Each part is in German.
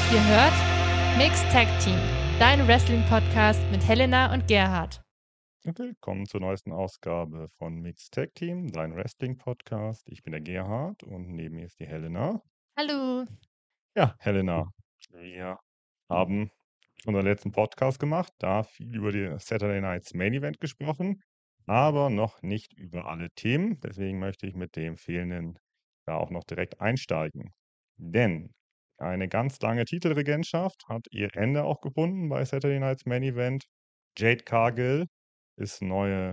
Ihr hört Mixed Tag Team, dein Wrestling-Podcast mit Helena und Gerhard. Willkommen zur neuesten Ausgabe von Mixed Tag Team, dein Wrestling-Podcast. Ich bin der Gerhard und neben mir ist die Helena. Hallo. Ja, Helena, wir haben unseren letzten Podcast gemacht, da viel über die Saturday Night's Main Event gesprochen, aber noch nicht über alle Themen. Deswegen möchte ich mit dem fehlenden da auch noch direkt einsteigen. Denn eine ganz lange Titelregentschaft hat ihr Ende auch gefunden bei Saturday Night's Main Event. Jade Cargill ist neue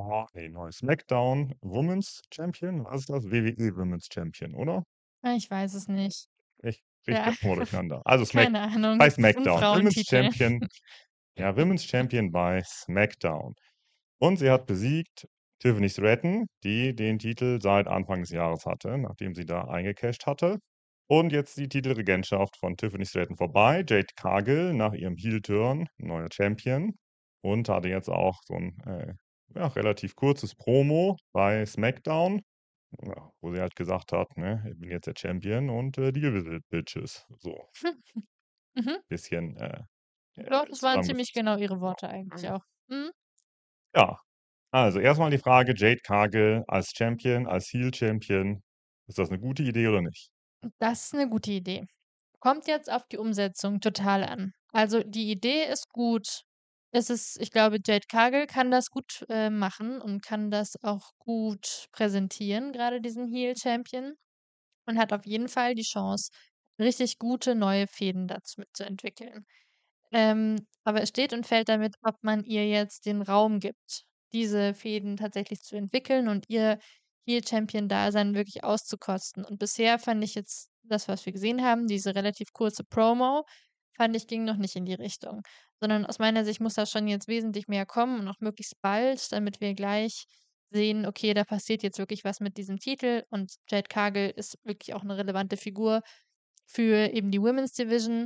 SmackDown Women's Champion. Was ist das? WWE Women's Champion, oder? Ich weiß es nicht. Ich kriege Ja, das immer durcheinander. Also keine Ahnung. bei Das ist ein SmackDown. Women's Frauentitel. Champion. Ja, Women's Champion bei SmackDown. Und sie hat besiegt Tiffany Stratton, die den Titel seit Anfang des Jahres hatte, nachdem sie da eingecasht hatte. Und jetzt die Titelregentschaft von Tiffany Stratton vorbei. Jade Cargill nach ihrem Heel-Turn, neuer Champion. Und hatte jetzt auch so ein relativ kurzes Promo bei SmackDown, ja, wo sie halt gesagt hat, ne, ich bin jetzt der Champion und Deal with it, Bitches. So, Mhm. bisschen Doch, das waren ziemlich zusammengefasst. genau ihre Worte eigentlich auch. Mhm. Ja, also erstmal die Frage, Jade Cargill als Champion, als Heel-Champion, ist das eine gute Idee oder nicht? Das ist eine gute Idee. Kommt jetzt auf die Umsetzung total an. Also die Idee ist gut. Ich glaube, Jade Cargill kann das gut machen und kann das auch gut präsentieren, gerade diesen Heel-Champion. Und hat auf jeden Fall die Chance, richtig gute neue Fäden dazu mitzuentwickeln. Aber es steht und fällt damit, ob man ihr jetzt den Raum gibt, diese Fäden tatsächlich zu entwickeln und ihr Heel-Champion-Dasein wirklich auszukosten. Und bisher fand ich jetzt das, was wir gesehen haben, diese relativ kurze Promo, fand ich, ging noch nicht in die Richtung. Sondern aus meiner Sicht muss da schon jetzt wesentlich mehr kommen und auch möglichst bald, damit wir gleich sehen, okay, da passiert jetzt wirklich was mit diesem Titel und Jade Cargill ist wirklich auch eine relevante Figur für eben die Women's Division,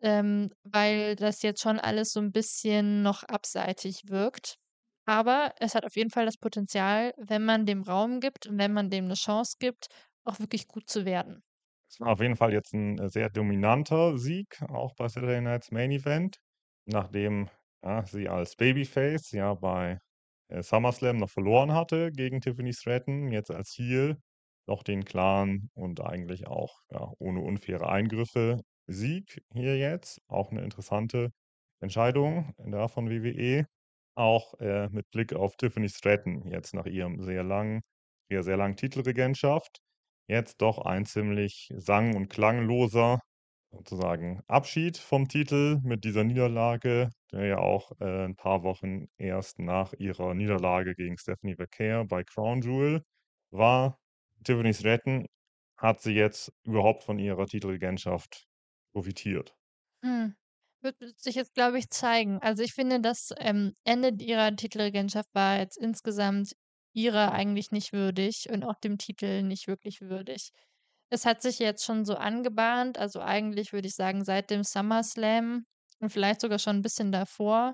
weil das jetzt schon alles so ein bisschen noch abseitig wirkt. Aber es hat auf jeden Fall das Potenzial, wenn man dem Raum gibt und wenn man dem eine Chance gibt, auch wirklich gut zu werden. Es war auf jeden Fall jetzt ein sehr dominanter Sieg, auch bei Saturday Night's Main Event, nachdem, ja, sie als Babyface ja bei, SummerSlam noch verloren hatte gegen Tiffany Stratton, jetzt als Heel noch den klaren und eigentlich auch, ja, ohne unfaire Eingriffe Sieg hier jetzt. Auch eine interessante Entscheidung da von WWE. Auch, mit Blick auf Tiffany Stratton jetzt nach ihrem sehr langen Titelregentschaft. Jetzt doch ein ziemlich sang und klangloser, sozusagen, Abschied vom Titel mit dieser Niederlage, der ja auch, 'n paar Wochen erst nach ihrer Niederlage gegen Stephanie Vaquer bei Crown Jewel war. Tiffany Stratton, hat sie jetzt überhaupt von ihrer Titelregentschaft profitiert? Hm. Wird sich jetzt, glaube ich, zeigen. Also, ich finde, das, Ende ihrer Titelregentschaft war jetzt insgesamt ihrer eigentlich nicht würdig und auch dem Titel nicht wirklich würdig. Es hat sich jetzt schon so angebahnt, also, eigentlich würde ich sagen, seit dem SummerSlam und vielleicht sogar schon ein bisschen davor,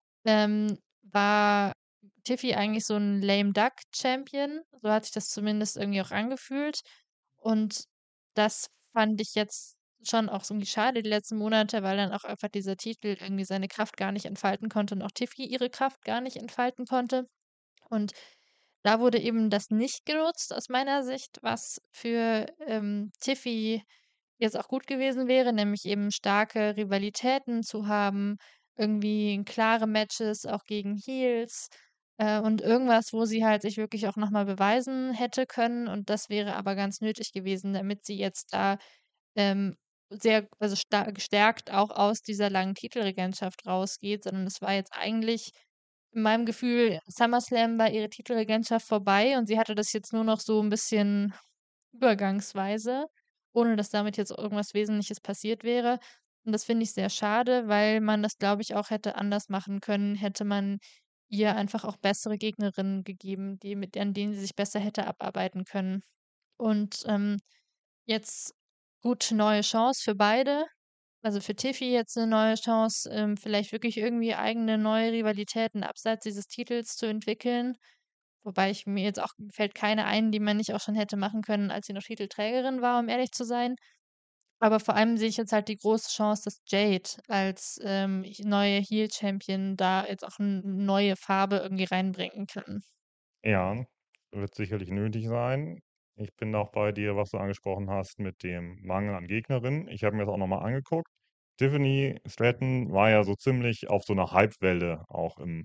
war Tiffy eigentlich so ein Lame Duck Champion. So hat sich das zumindest irgendwie auch angefühlt. Und das fand ich jetzt schon auch so irgendwie schade die letzten Monate, weil dann auch einfach dieser Titel irgendwie seine Kraft gar nicht entfalten konnte und auch Tiffy ihre Kraft gar nicht entfalten konnte. Und da wurde eben das nicht genutzt aus meiner Sicht, was für, Tiffy jetzt auch gut gewesen wäre, nämlich eben starke Rivalitäten zu haben, irgendwie klare Matches auch gegen Heels, und irgendwas, wo sie halt sich wirklich auch noch mal beweisen hätte können. Und das wäre aber ganz nötig gewesen, damit sie jetzt da, ähm, sehr also gestärkt auch aus dieser langen Titelregentschaft rausgeht, sondern es war jetzt eigentlich in meinem Gefühl SummerSlam war ihre Titelregentschaft vorbei und sie hatte das jetzt nur noch so 'n bisschen übergangsweise, ohne dass damit jetzt irgendwas Wesentliches passiert wäre. Und das finde ich sehr schade, weil man das, glaube ich, auch hätte anders machen können, hätte man ihr einfach auch bessere Gegnerinnen gegeben, an denen sie sich besser hätte abarbeiten können. Und, jetzt gut, neue Chance für beide. Also, für Tiffy jetzt eine neue Chance, vielleicht wirklich irgendwie eigene neue Rivalitäten abseits dieses Titels zu entwickeln. Wobei ich mir jetzt auch fällt keine ein, die man nicht auch schon hätte machen können, als sie noch Titelträgerin war, um ehrlich zu sein. Aber vor allem sehe ich jetzt halt die große Chance, dass Jade als, neue Heel-Champion da jetzt auch 'n neue Farbe irgendwie reinbringen kann. Ja, wird sicherlich nötig sein. Ich bin auch bei dir, was du angesprochen hast mit dem Mangel an Gegnerinnen. Ich habe mir das auch noch mal angeguckt. Tiffany Stratton war ja so ziemlich auf so 'ner Hypewelle auch im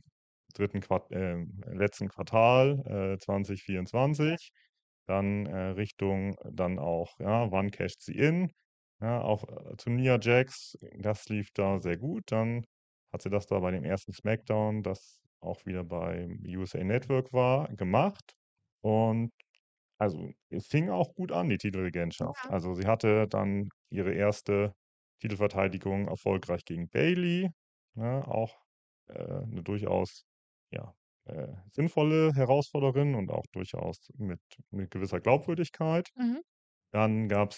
letzten Quartal, 2024. Dann, Richtung dann auch, ja, wann casht sie in? Ja, auf, zu Nia Jax, das lief da sehr gut. Dann hat sie das da bei dem ersten SmackDown, das auch wieder beim USA Network war, gemacht. Und also, es fing auch gut an, die Titelregentschaft. Ja. Also, sie hatte dann ihre erste Titelverteidigung erfolgreich gegen Bayley, ne? Auch, 'ne durchaus, ja, sinnvolle Herausforderin und auch durchaus mit gewisser Glaubwürdigkeit. Mhm. Dann gab's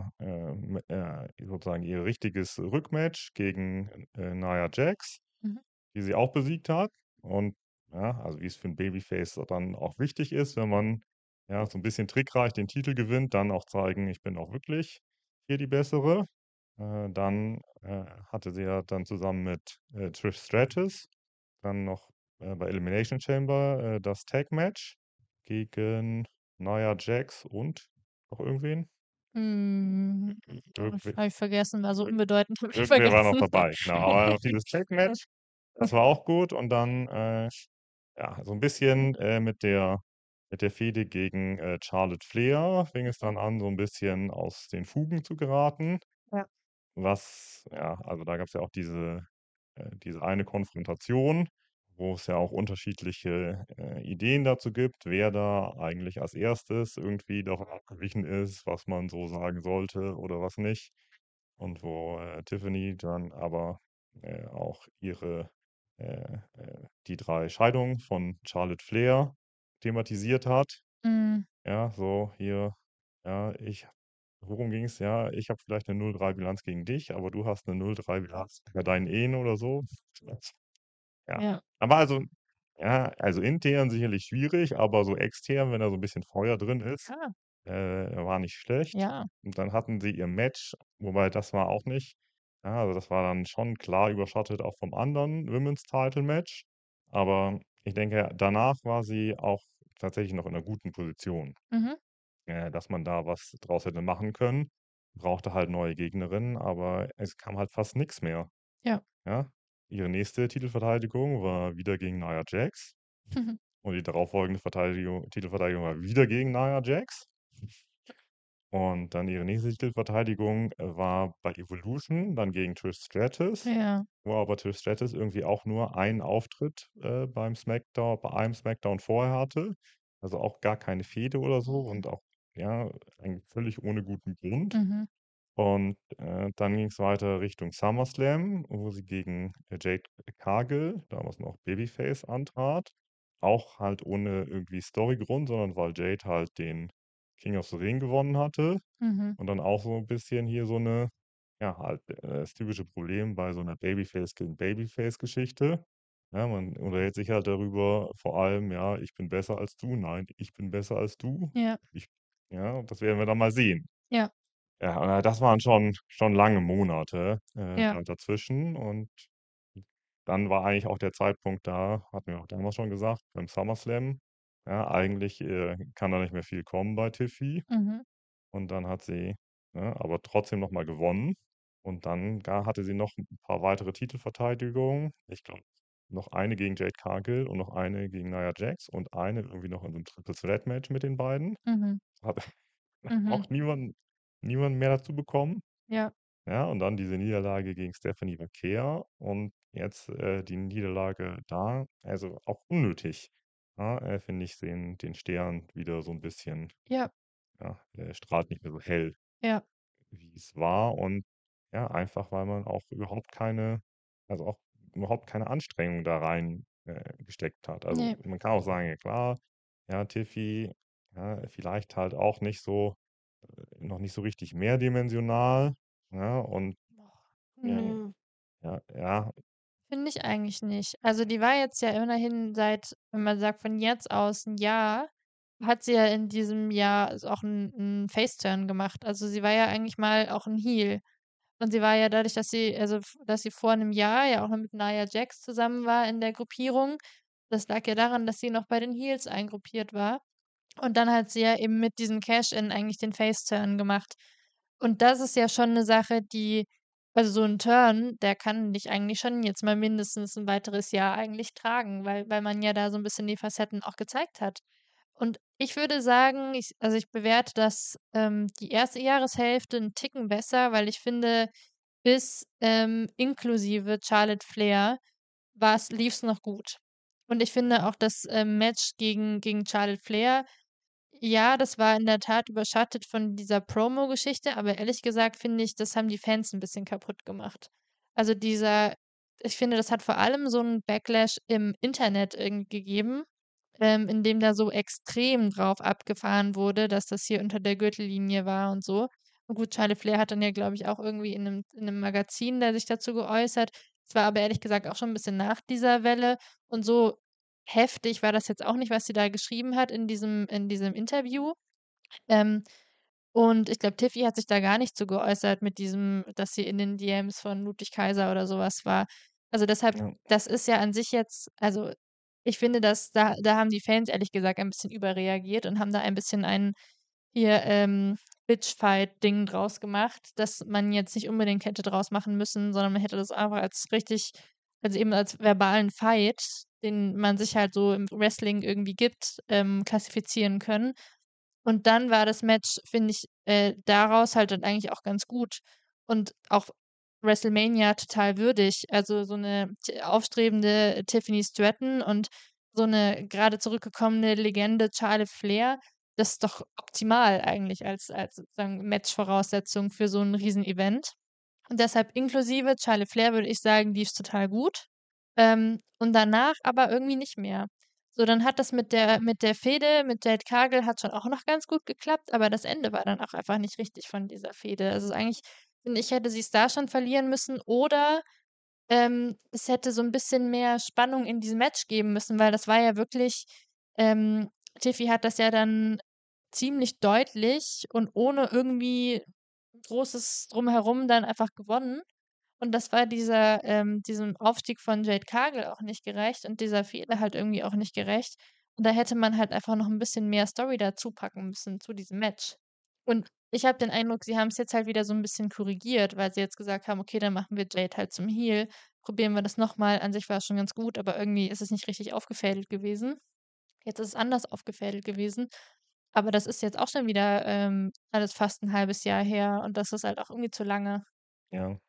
sozusagen ihr richtiges Rückmatch gegen, Nia Jax, Mhm. die sie auch besiegt hat. Und ja, also wie es für 'n Babyface dann auch wichtig ist, wenn man, ja, so 'n bisschen trickreich den Titel gewinnt, dann auch zeigen: „Ich bin auch wirklich hier die Bessere." Dann, hatte sie ja dann zusammen mit, Trish Stratus dann noch, bei Elimination Chamber, das Tag-Match gegen Nia Jax und noch irgendwen? Hm, Irgendwe habe ich vergessen, war so unbedeutend, habe ich Irgendwer war noch vergessen. dabei, genau. Aber noch dieses Tag-Match, das war auch gut und dann, ja, so 'n bisschen, mit der Fehde gegen, Charlotte Flair fing es dann an, so 'n bisschen aus den Fugen zu geraten. Ja. Was ja, also da gab's ja auch diese eine Konfrontation, wo es ja auch unterschiedliche, Ideen dazu gibt, wer da eigentlich als Erstes irgendwie davon abgewichen ist, was man so sagen sollte oder was nicht. Und wo, Tiffany dann aber, auch die 3 Scheidungen von Charlotte Flair thematisiert hat. Mhm. Ja, so hier, ja, worum ging's? Ja, ich habe vielleicht 'ne 0-3 Bilanz gegen dich, aber du hast 'ne 0-3 Bilanz bei deinen Ehen oder so. Ja. Ja. Aber also ja, also intern sicherlich schwierig, aber so extern, wenn da so 'n bisschen Feuer drin ist, Ah, war nicht schlecht. ja. Und dann hatten sie ihr Match, wobei das war auch nicht, ja, also das war dann schon klar überschattet auch vom anderen Women's Title Match. Aber ich denke, danach war sie auch tatsächlich noch in 'ner guten Position, Mhm. dass man da was draus hätte machen können. Brauchte halt neue Gegnerinnen, aber es kam halt fast nix mehr, Ja. ja? Ihre nächste Titelverteidigung war wieder gegen Nia Jax und die darauffolgende Titelverteidigung war wieder gegen Nia Jax. Und dann ihre nächste Titelverteidigung, war bei Evolution, dann gegen Trish Stratus, Ja. wo aber Trish Stratus irgendwie auch nur einen Auftritt, bei einem SmackDown vorher hatte. Also auch gar keine Fehde oder so und auch, ja, eigentlich völlig ohne guten Grund. Mhm. Und, dann ging's weiter Richtung SummerSlam, wo sie gegen, Jade Cargill, damals noch Babyface, antrat. Auch halt ohne irgendwie Storygrund, sondern weil Jade halt den King of the Ring gewonnen hatte. Mhm. Und dann auch so 'n bisschen hier so 'ne, ja, halt, das typische Problem bei so 'ner Babyface gegen Babyface-Geschichte. Ja, man unterhält sich halt darüber vor allem, ja: „Ich bin besser als du. Nein, ich bin besser als du. Ja. Ich" Ja, das werden wir dann mal sehen. Ja. Ja, das waren schon lange Monate, Ja. da dazwischen und dann war eigentlich auch der Zeitpunkt da, hatten wir auch damals schon gesagt, beim SummerSlam. Ja, eigentlich, kann da nicht mehr viel kommen bei Tiffy Mhm. und dann hat sie, ne, aber trotzdem noch mal gewonnen und dann hatte sie noch 'n paar weitere Titelverteidigungen. Ich glaube, noch eine gegen Jade Cargill und noch eine gegen Nia Jax und eine irgendwie noch in so 'nem Triple Threat Match mit den beiden. Mhm. Hat Mhm. auch niemand mehr dazu bekommen. Ja. Ja, und dann diese Niederlage gegen Stephanie Vaquer und jetzt, die Niederlage da, also auch unnötig, ja, finde ich den Stern wieder so 'n bisschen, Ja. ja, strahlt nicht mehr so hell, Ja. wie es war und ja, einfach, weil man auch auch überhaupt keine Anstrengung da rein, gesteckt hat. Also, Ne. man kann auch sagen, ja klar, ja, Tiffy, ja, vielleicht halt auch nicht so noch nicht so richtig mehrdimensional, ja, und ja, Nö, ja, finde ich eigentlich nicht. Also, die war jetzt ja immerhin seit, wenn man sagt, von jetzt aus 'n Jahr hat sie ja in diesem Jahr so auch 'n Face-Turn gemacht. Also, sie war ja eigentlich mal auch 'n Heel. Und sie war ja dadurch, dass sie vor 'nem Jahr ja auch noch mit Nia Jax zusammen war in der Gruppierung, das lag ja daran, dass sie noch bei den Heels eingruppiert war. Und dann hat sie ja eben mit diesem Cash-In eigentlich den Face-Turn gemacht. Und das ist ja schon 'ne Sache, also, so 'n Turn, der kann dich eigentlich schon jetzt mal mindestens 'n weiteres Jahr eigentlich tragen, weil man ja da so 'n bisschen die Facetten auch gezeigt hat. Und ich würde sagen, ich bewerte die erste Jahreshälfte 'n Ticken besser, weil ich finde, bis, inklusive Charlotte Flair lief's noch gut. Und ich finde auch das, Match gegen Charlotte Flair, ja, das war in der Tat überschattet von dieser Promo-Geschichte, aber ehrlich gesagt finde ich, das haben die Fans 'n bisschen kaputt gemacht. Also, ich finde, das hat vor allem so 'n Backlash im Internet irgendwie gegeben, in dem da so extrem drauf abgefahren wurde, dass das hier unter der Gürtellinie war und so. Und gut, Charlotte Flair hat dann ja, glaube ich, auch irgendwie in 'nem Magazin da sich dazu geäußert. Es war aber ehrlich gesagt auch schon 'n bisschen nach dieser Welle und so heftig war das jetzt auch nicht, was sie da geschrieben hat in diesem Interview. Ähm, und ich glaube, Tiffy hat sich da gar nicht zu geäußert mit diesem, dass sie in den DMs von Ludwig Kaiser oder sowas war. Also, deshalb, Ja, das ist ja an sich jetzt, also, ich finde, dass da haben die Fans ehrlich gesagt ein bisschen überreagiert und haben da ein bisschen ein hier, Bitchfight-Ding draus gemacht, das man jetzt nicht unbedingt hätte draus machen müssen, sondern man hätte das einfach also eben als verbalen Fight, den man sich halt so im Wrestling irgendwie gibt, klassifizieren können. Und dann war das Match, finde ich, daraus halt dann eigentlich auch ganz gut und auch WrestleMania total würdig. Also, so 'ne aufstrebende Tiffany Stratton und so 'ne grade zurückgekommene Legende Charlotte Flair, das ist doch optimal eigentlich als sozusagen Matchvoraussetzung für so 'n Riesenevent. Und deshalb inklusive Charlotte Flair würde ich sagen, lief's total gut. Und danach aber irgendwie nicht mehr. So, dann hat das mit der Fehde mit Jade Cargill hat schon auch noch ganz gut geklappt, aber das Ende war dann auch einfach nicht richtig von dieser Fehde. Also, eigentlich finde ich, hätte sie's da schon verlieren müssen oder, es hätte so 'n bisschen mehr Spannung in diesem Match geben müssen, weil das war ja wirklich, ähm Tiffy hat das ja dann ziemlich deutlich und ohne irgendwie großes Drumherum dann einfach gewonnen. Und das war diesem Aufstieg von Jade Cargill auch nicht gerecht und dieser Fehde halt irgendwie auch nicht gerecht. Und da hätte man halt einfach noch 'n bisschen mehr Story dazu packen müssen zu diesem Match. Und ich habe den Eindruck, sie haben's jetzt halt wieder so 'n bisschen korrigiert, weil sie jetzt gesagt haben: „Okay, dann machen wir Jade halt zum Heel. Probieren wir das noch mal." An sich war's schon ganz gut, aber irgendwie ist es nicht richtig aufgefädelt gewesen. Jetzt ist es anders aufgefädelt gewesen, aber das ist jetzt auch schon wieder, alles fast 'n halbes Jahr her und das ist halt auch irgendwie zu lange. ja.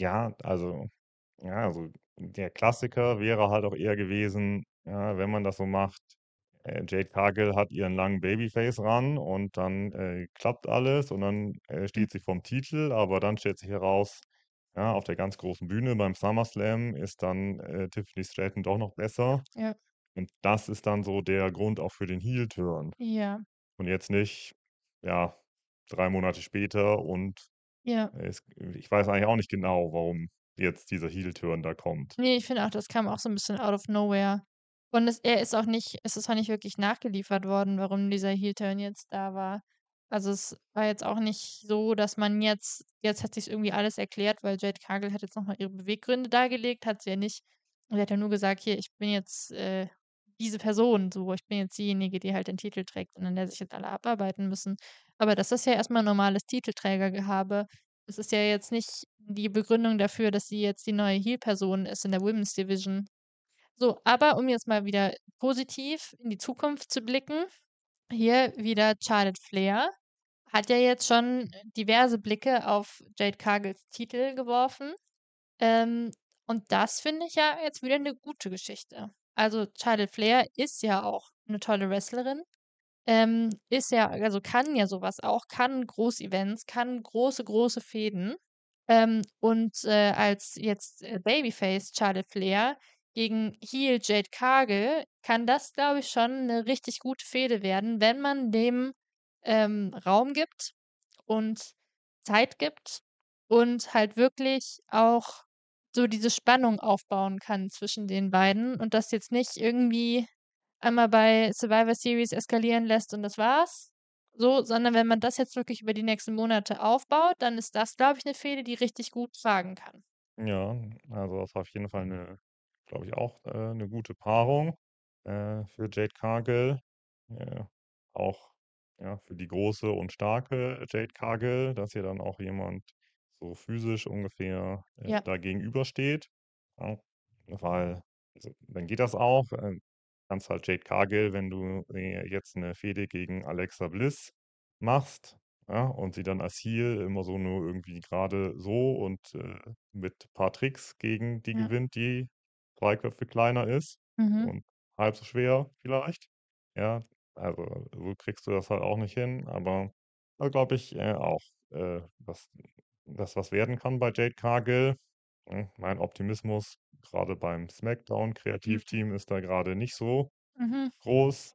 Ja, also der Klassiker wäre halt auch eher gewesen, ja, wenn man das so macht, Jade Cargill hat ihren langen Babyface-Run und dann, klappt alles und dann, Hm, steht sie vorm Titel, aber dann stellt sich heraus, ja, auf der ganz großen Bühne beim SummerSlam ist dann, Tiffany Stratton doch noch besser. ja, Und das ist dann so der Grund auch für den Heel-Turn. ja, Und jetzt nicht, ja, 3 Monate später und ja. ich weiß eigentlich auch nicht genau, warum jetzt dieser Heel-Turn da kommt. Ne, ich finde auch, das kam auch so 'n bisschen out of nowhere. Und es ist auch nicht wirklich nachgeliefert worden, warum dieser Heel-Turn jetzt da war. Also, es war jetzt auch nicht so, dass man jetzt hat sich's irgendwie alles erklärt, weil Jade Cargill hat jetzt noch mal ihre Beweggründe dargelegt, hat sie ja nicht. Sie hat ja nur gesagt: „Hier, ich bin jetzt, diese Person so. Ich bin jetzt diejenige, die halt den Titel trägt und an der sich jetzt alle abarbeiten müssen." Aber das ist ja erst mal normales Titelträgergehabe. Es ist ja jetzt nicht die Begründung dafür, dass sie jetzt die neue Heel-Person ist in der Women's Division. So, aber um jetzt mal wieder positiv in die Zukunft zu blicken, hier wieder Charlotte Flair hat ja jetzt schon diverse Blicke auf Jade Cargills Titel geworfen. Ähm, und das finde ich ja jetzt wieder 'ne gute Geschichte. Also, Charlotte Flair ist ja auch 'ne tolle Wrestlerin. Ist ja, also kann ja sowas auch, kann Großevents, kann große Fehden. Und, als jetzt, Babyface Charlotte Flair gegen Heel Jade Cargill kann das, glaube ich, schon 'ne richtig gute Fehde werden, wenn man dem, Raum gibt und Zeit gibt und halt wirklich auch so diese Spannung aufbauen kann zwischen den beiden und das jetzt nicht irgendwie einmal bei Survivor Series eskalieren lässt und das war's. So, sondern wenn man das jetzt wirklich über die nächsten Monate aufbaut, dann ist das, glaube ich, 'ne Fehde, die richtig gut tragen kann. Ja, also das ist auf jeden Fall glaube ich auch, 'ne gute Paarung, für Jade Cargill. Äh, auch, ja, für die große und starke Jade Cargill, dass ihr dann auch jemand so physisch ungefähr, Ja. da gegenübersteht, ja, weil also, dann geht das auch. Kannst halt Jade Cargill, wenn du, jetzt eine Fehde gegen Alexa Bliss machst, ja, und sie dann als Heel immer so nur irgendwie gerade so und, mit paar Tricks gegen die Ja. gewinnt, die 2 Köpfe kleiner ist Mhm. und halb so schwer vielleicht. Ja, also, so kriegst du das halt auch nicht hin, aber da glaube ich, auch, dass das was werden kann bei Jade Cargill. Mein Optimismus gerade beim Mhm. SmackDown-Kreativteam ist da gerade nicht so Mhm. groß,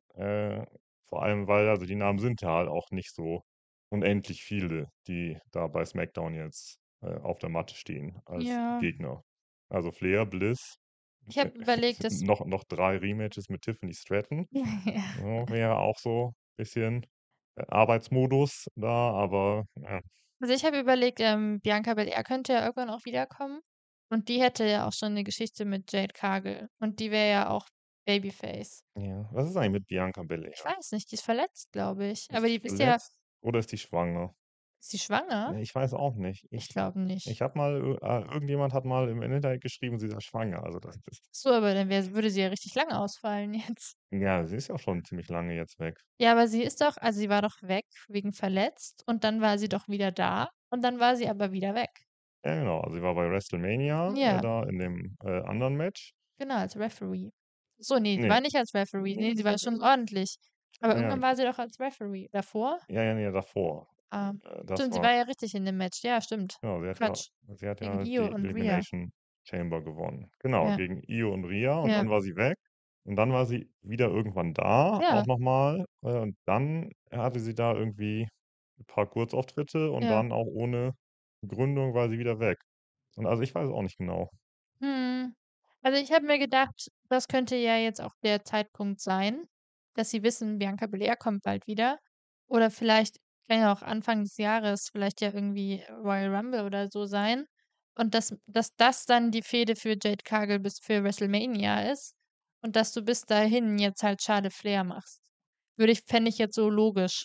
vor allem, weil also die Namen sind ja halt auch nicht so unendlich viele, die da bei SmackDown jetzt, auf der Matte stehen als Ja. Gegner. Also Flair, Bliss, Ich habe überlegt, dass noch 3 Rematches mit Tiffany Stratton. ja. Ja, wäre auch so bisschen, Arbeitsmodus da, aber ja. Also, ich habe überlegt, Bianca Belair könnte ja irgendwann auch wiederkommen und die hätte ja auch schon 'ne Geschichte mit Jade Cargill und die wäre ja auch Babyface. Ja, was ist eigentlich mit Bianca Ich Belair? weiß nicht, die ist verletzt, glaube ich. Ist Aber die die ist ja verletzt oder ist die schwanger? ist die schwanger? Ich weiß auch nicht. Ich glaube nicht. Ich habe mal irgendjemand hat mal im Internet geschrieben, sie sei schwanger. Also, das Ach so, aber dann würde sie ja richtig lange ausfallen jetzt. ja, sie ist ja schon ziemlich lange jetzt weg. Ja, aber sie ist doch also, sie war doch weg wegen verletzt und dann war sie doch wieder da und dann war sie aber wieder weg. Ja, genau. Also, sie war bei WrestleMania, Ja, da in dem, anderen Match. genau, als Referee. So, ne, sie Ne, war nicht als Referee. Ne, sie war schon ordentlich. Aber ja, irgendwann war sie doch als Referee. Davor? ja, ja, ne, davor. Ah, Das stimmt, sie war war ja richtig in dem Match. Ja, stimmt. genau, Quatsch. sie hat Gegen ja Io die und Rhea. Elimination Chamber gewonnen. Genau, Ja, gegen Io und Rhea und ja, dann war sie weg und dann war sie wieder irgendwann da, auch ja, noch mal, und dann hatte sie da irgendwie 'n paar Kurzauftritte und ja. dann auch ohne Begründung war sie wieder weg. Und also, ich weiß es auch nicht genau. Mhm. Also, ich habe mir gedacht, das könnte ja jetzt auch der Zeitpunkt sein, dass sie wissen, Bianca Belair kommt bald wieder. Oder vielleicht kann ja auch Anfang des Jahres vielleicht ja irgendwie Royal Rumble oder so sein. Und dass das dann die Fehde für Jade Cargill bis für WrestleMania ist und dass du bis dahin jetzt halt Charlotte Flair machst. Fände ich jetzt so logisch.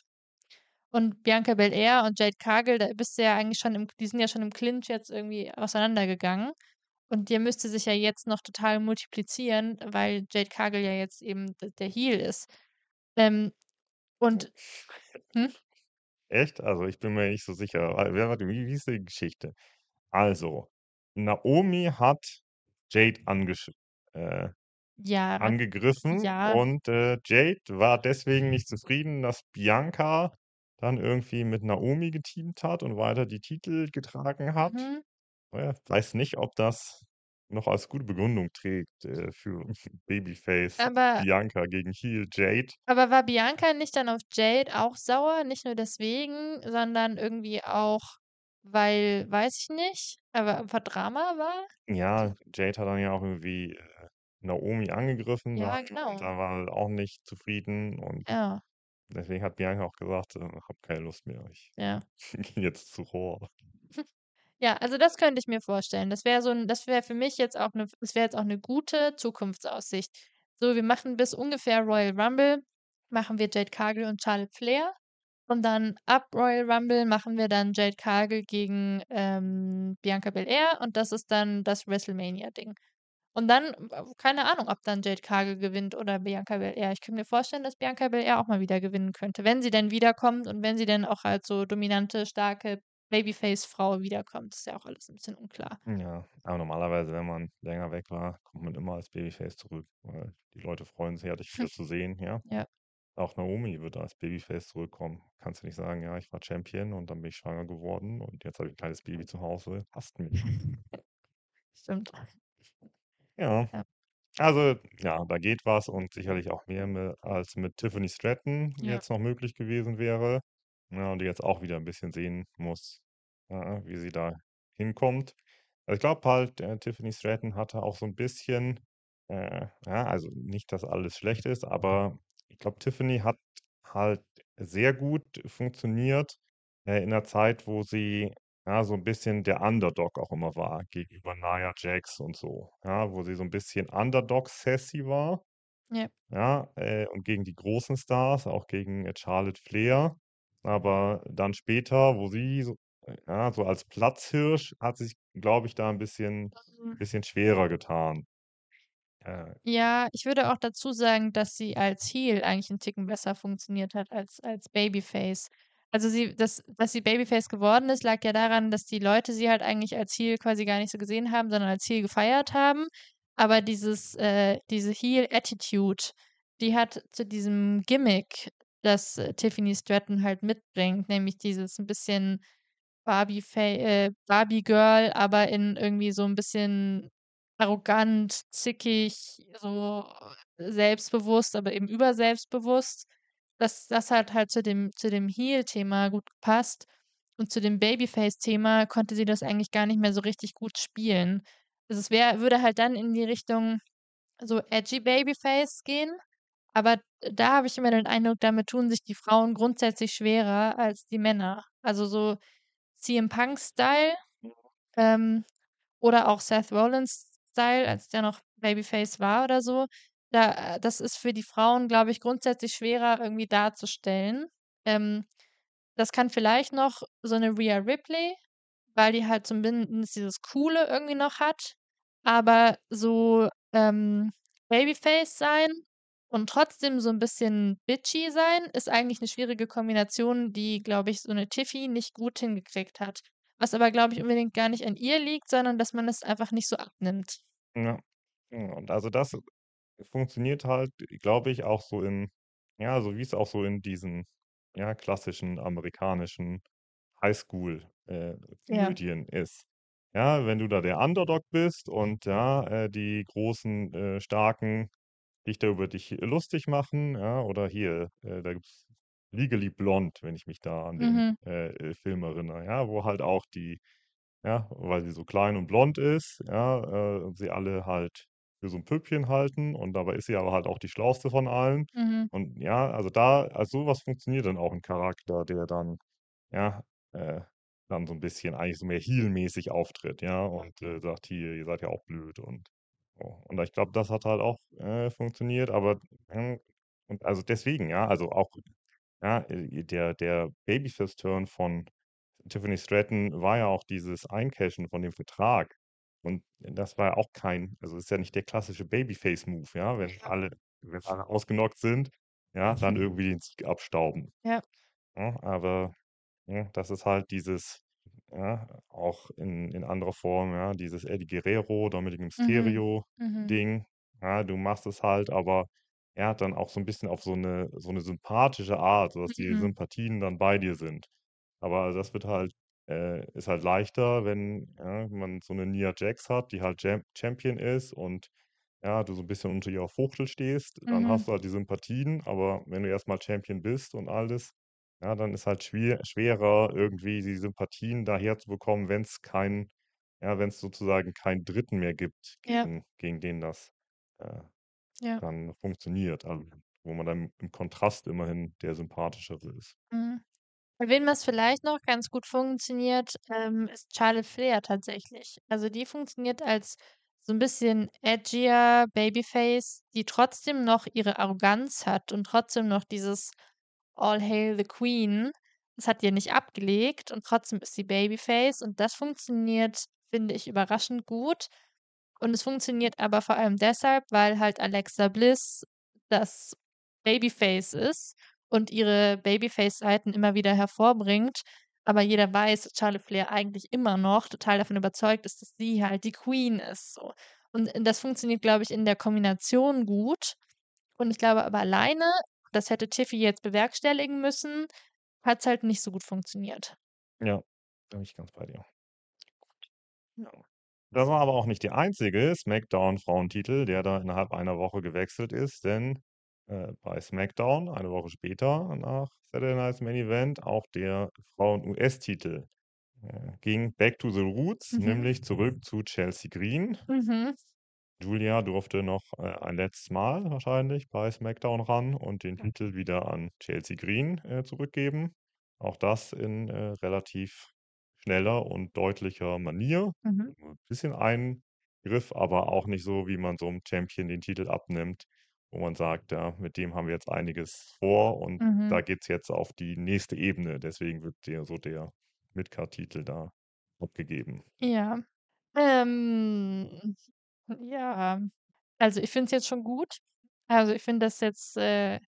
Und Bianca Belair und Jade Cargill, da bist du ja eigentlich schon die sind ja schon im Clinch jetzt irgendwie auseinandergegangen. Und der müsste sich ja jetzt noch total multiplizieren, weil Jade Cargill ja jetzt eben der Heel ist. Ähm, und, hm? Echt? Also, ich bin mir nicht so sicher. Warte, wie ist die Geschichte? Also, Naomi hat Jade äh, Ja, angegriffen ja, und, Jade war deswegen nicht zufrieden, dass Bianca dann irgendwie mit Naomi geteamt hat und weiter die Titel getragen hat. mhm. Weiß nicht, ob das noch als gute Begründung trägt, für Babyface Aber Bianca gegen Heel Jade. aber war Bianca nicht dann auf Jade auch sauer? Nicht nur deswegen, sondern irgendwie auch, weil weiß ich nicht, aber einfach Drama war? Ja, Jade hat dann ja auch irgendwie, Naomi angegriffen dann Ja, und genau. da war er auch nicht zufrieden und Ja, deswegen hat Bianca auch gesagt: „Habe keine Lust mehr. Ich ja. gehe jetzt zu Raw.“ Ja, also das könnte ich mir vorstellen. Das wäre für mich jetzt auch das wäre jetzt auch eine gute Zukunftsaussicht. So, wir machen bis ungefähr Royal Rumble machen wir Jade Cargill und Charlotte Flair und dann ab Royal Rumble machen wir dann Jade Cargill gegen, Bianca Belair und das ist dann das WrestleMania-Ding. Und dann, keine Ahnung, ob dann Jade Cargill gewinnt oder Bianca Belair. Ich könnte mir vorstellen, dass Bianca Belair auch mal wieder gewinnen könnte, wenn sie denn wiederkommt und wenn sie denn auch als so dominante, starke Babyface-Frau wiederkommt. Ist ja auch alles ein bisschen unklar. Ja, aber normalerweise, wenn man länger weg war, kommt man immer als Babyface zurück, weil die Leute freuen sich ja, dich wieder zu sehen, ja. Ja, Auch Naomi wird als Babyface zurückkommen. Kannst du nicht sagen: „Ja, ich war Champion und dann bin ich schwanger geworden und jetzt habe ich 'n kleines Baby zu Hause, hasst mich.“ stimmt. Ja. Ja, Also, ja, da geht was und sicherlich auch mehr als mit Tiffany Stratton ja. jetzt noch möglich gewesen wäre. Ja, und die jetzt auch wieder ein bisschen sehen muss, wie sie da hinkommt. Also, ich glaube halt, Tiffany Stratton hatte auch so ein bisschen Ja, also nicht, dass alles schlecht ist, aber ich glaube, Tiffany hat halt sehr gut funktioniert, in der Zeit, wo sie, ja, so ein bisschen der Underdog auch immer war gegenüber Nia Jax und so, ja, wo sie so ein bisschen Underdog-sassy war, Ja. ja, und gegen die großen Stars, auch gegen, Charlotte Flair. Aber dann später, wo sie so, ja, so als Platzhirsch hat sich, glaube ich, da ein Mhm. bisschen schwerer getan. Äh, Ja, ich würde auch dazu sagen, dass sie als Heel eigentlich 'n Ticken besser funktioniert hat als Babyface. Also, dass sie Babyface geworden ist, lag ja daran, dass die Leute sie halt eigentlich als Heel quasi gar nicht so gesehen haben, sondern als Heel gefeiert haben. Aber diese Heel-Attitude, die hat zu diesem Gimmick, das, Tiffany Stratton halt mitbringt, nämlich dieses 'n bisschen Barbie-Girl, aber in irgendwie so 'n bisschen arrogant, zickig, so selbstbewusst, aber eben überselbstbewusst. Das hat halt zu dem Heel-Thema gut gepasst und zu dem Babyface-Thema konnte sie das eigentlich gar nicht mehr so richtig gut spielen. Also, es würde halt dann in die Richtung so edgy Babyface gehen, aber da habe ich immer den Eindruck, damit tun sich die Frauen grundsätzlich schwerer als die Männer. Also, so CM Punk-Style, ähm, oder auch Seth Rollins-Style, als der noch Babyface war oder so. Das ist für die Frauen, glaube ich, grundsätzlich schwerer irgendwie darzustellen. Ähm, Das kann vielleicht noch so 'ne Rhea Ripley, weil die halt zumindest dieses Coole irgendwie noch hat. Aber so, Babyface sein und trotzdem so 'n bisschen bitchy sein, ist eigentlich 'ne schwierige Kombination, die, glaube ich, so 'ne Tiffy nicht gut hingekriegt hat. Was aber, glaube ich, unbedingt gar nicht an ihr liegt, sondern dass man es einfach nicht so abnimmt. ja, und also das funktioniert halt, glaube ich, auch so in, ja, so wie es auch so in diesen, ja, klassischen amerikanischen Highschool, Ja. Komödien ist. Ja, wenn du da der Underdog bist und ja, die großen, Starken sich da über dich lustig machen, ja, oder hier, da gibt's Legally Blonde, wenn ich mich da an den, Mhm. Film erinnere, ja, wo halt auch die, ja, weil sie so klein und blond ist, ja, und sie alle halt für so 'n Püppchen halten und dabei ist sie aber halt auch die Schlauste von allen. Mhm. Und ja, also so was funktioniert dann auch 'n Charakter, der dann, ja, äh, dann so 'n bisschen eigentlich so mehr Heel-mäßig auftritt, ja, und, sagt: „Hier, ihr seid ja auch blöd“ und so. Und ich glaube, das hat halt auch, funktioniert, aber, und also deswegen, ja, also auch, ja, der Babyface-Turn von Tiffany Stratton war ja auch dieses Eincashen von dem Vertrag. Und das war ja auch kein, also ist ja nicht der klassische Babyface-Move, ja, wenn alle ausgenockt sind, ja, dann irgendwie den Sieg abstauben. Ja. Ja, aber ja, das ist halt dieses, ja, auch in anderer Form, ja, dieses Eddie Guerrero, Dominic Mhm. Mhm. Mysterio-Ding. Ja, du machst es halt, aber er hat dann auch so ein bisschen auf so eine sympathische Art, sodass die Mhm. Sympathien dann bei dir sind. Aber das wird halt, ist halt leichter, wenn, ja, man so eine Nia Jax hat, die halt Champion ist und ja, du so ein bisschen unter ihrer Fuchtel stehst, dann Mhm. hast du halt die Sympathien, aber wenn du erst mal Champion bist und alles, ja, dann ist halt schwerer, irgendwie die Sympathien daherzubekommen, wenn es sozusagen keinen Dritten mehr gibt, Ja. gegen den das, äh, Ja. dann funktioniert, also, wo man dann im Kontrast immerhin der Sympathischere ist. Mhm. Bei wem das vielleicht noch ganz gut funktioniert, ist Charlotte Flair tatsächlich. Also, die funktioniert als so 'n bisschen edgier Babyface, die trotzdem noch ihre Arroganz hat und trotzdem noch dieses „All hail the Queen“. Das hat die ja nicht abgelegt und trotzdem ist sie Babyface und das funktioniert, finde ich, überraschend gut. Und es funktioniert aber vor allem deshalb, weil halt Alexa Bliss das Babyface ist und ihre Babyface-Seiten immer wieder hervorbringt. Aber jeder weiß, dass Charlotte Flair eigentlich immer noch total davon überzeugt ist, dass sie halt die Queen ist, so. Und das funktioniert, glaube ich, in der Kombination gut. Und ich glaube aber alleine, das hätte Tiffy jetzt bewerkstelligen müssen, hat's halt nicht so gut funktioniert. Ja, da bin ich ganz bei dir. Ja. Das war aber auch nicht der einzige SmackDown-Frauentitel, der da innerhalb einer Woche gewechselt ist, denn, bei SmackDown eine Woche später nach Saturday Night's Main Event auch der Frauen-US-Titel, ging back to the roots, Mhm. nämlich zurück zu Chelsea Green. Mhm. Julia durfte noch, ein letztes Mal wahrscheinlich bei SmackDown ran und den Titel wieder an Chelsea Green, zurückgeben. Auch das in, relativ schneller und deutlicher Manier. Mhm. 'N bisschen Eingriff, aber auch nicht so, wie man so 'm Champion den Titel abnimmt, wo man sagt: „Ja, mit dem haben wir jetzt einiges vor und Mhm. da geht's jetzt auf die nächste Ebene.“ Deswegen wird der Midcard-Titel da abgegeben. Ja. Ähm, ja. Also, ich finde es jetzt schon gut. Also, ich finde das jetzt,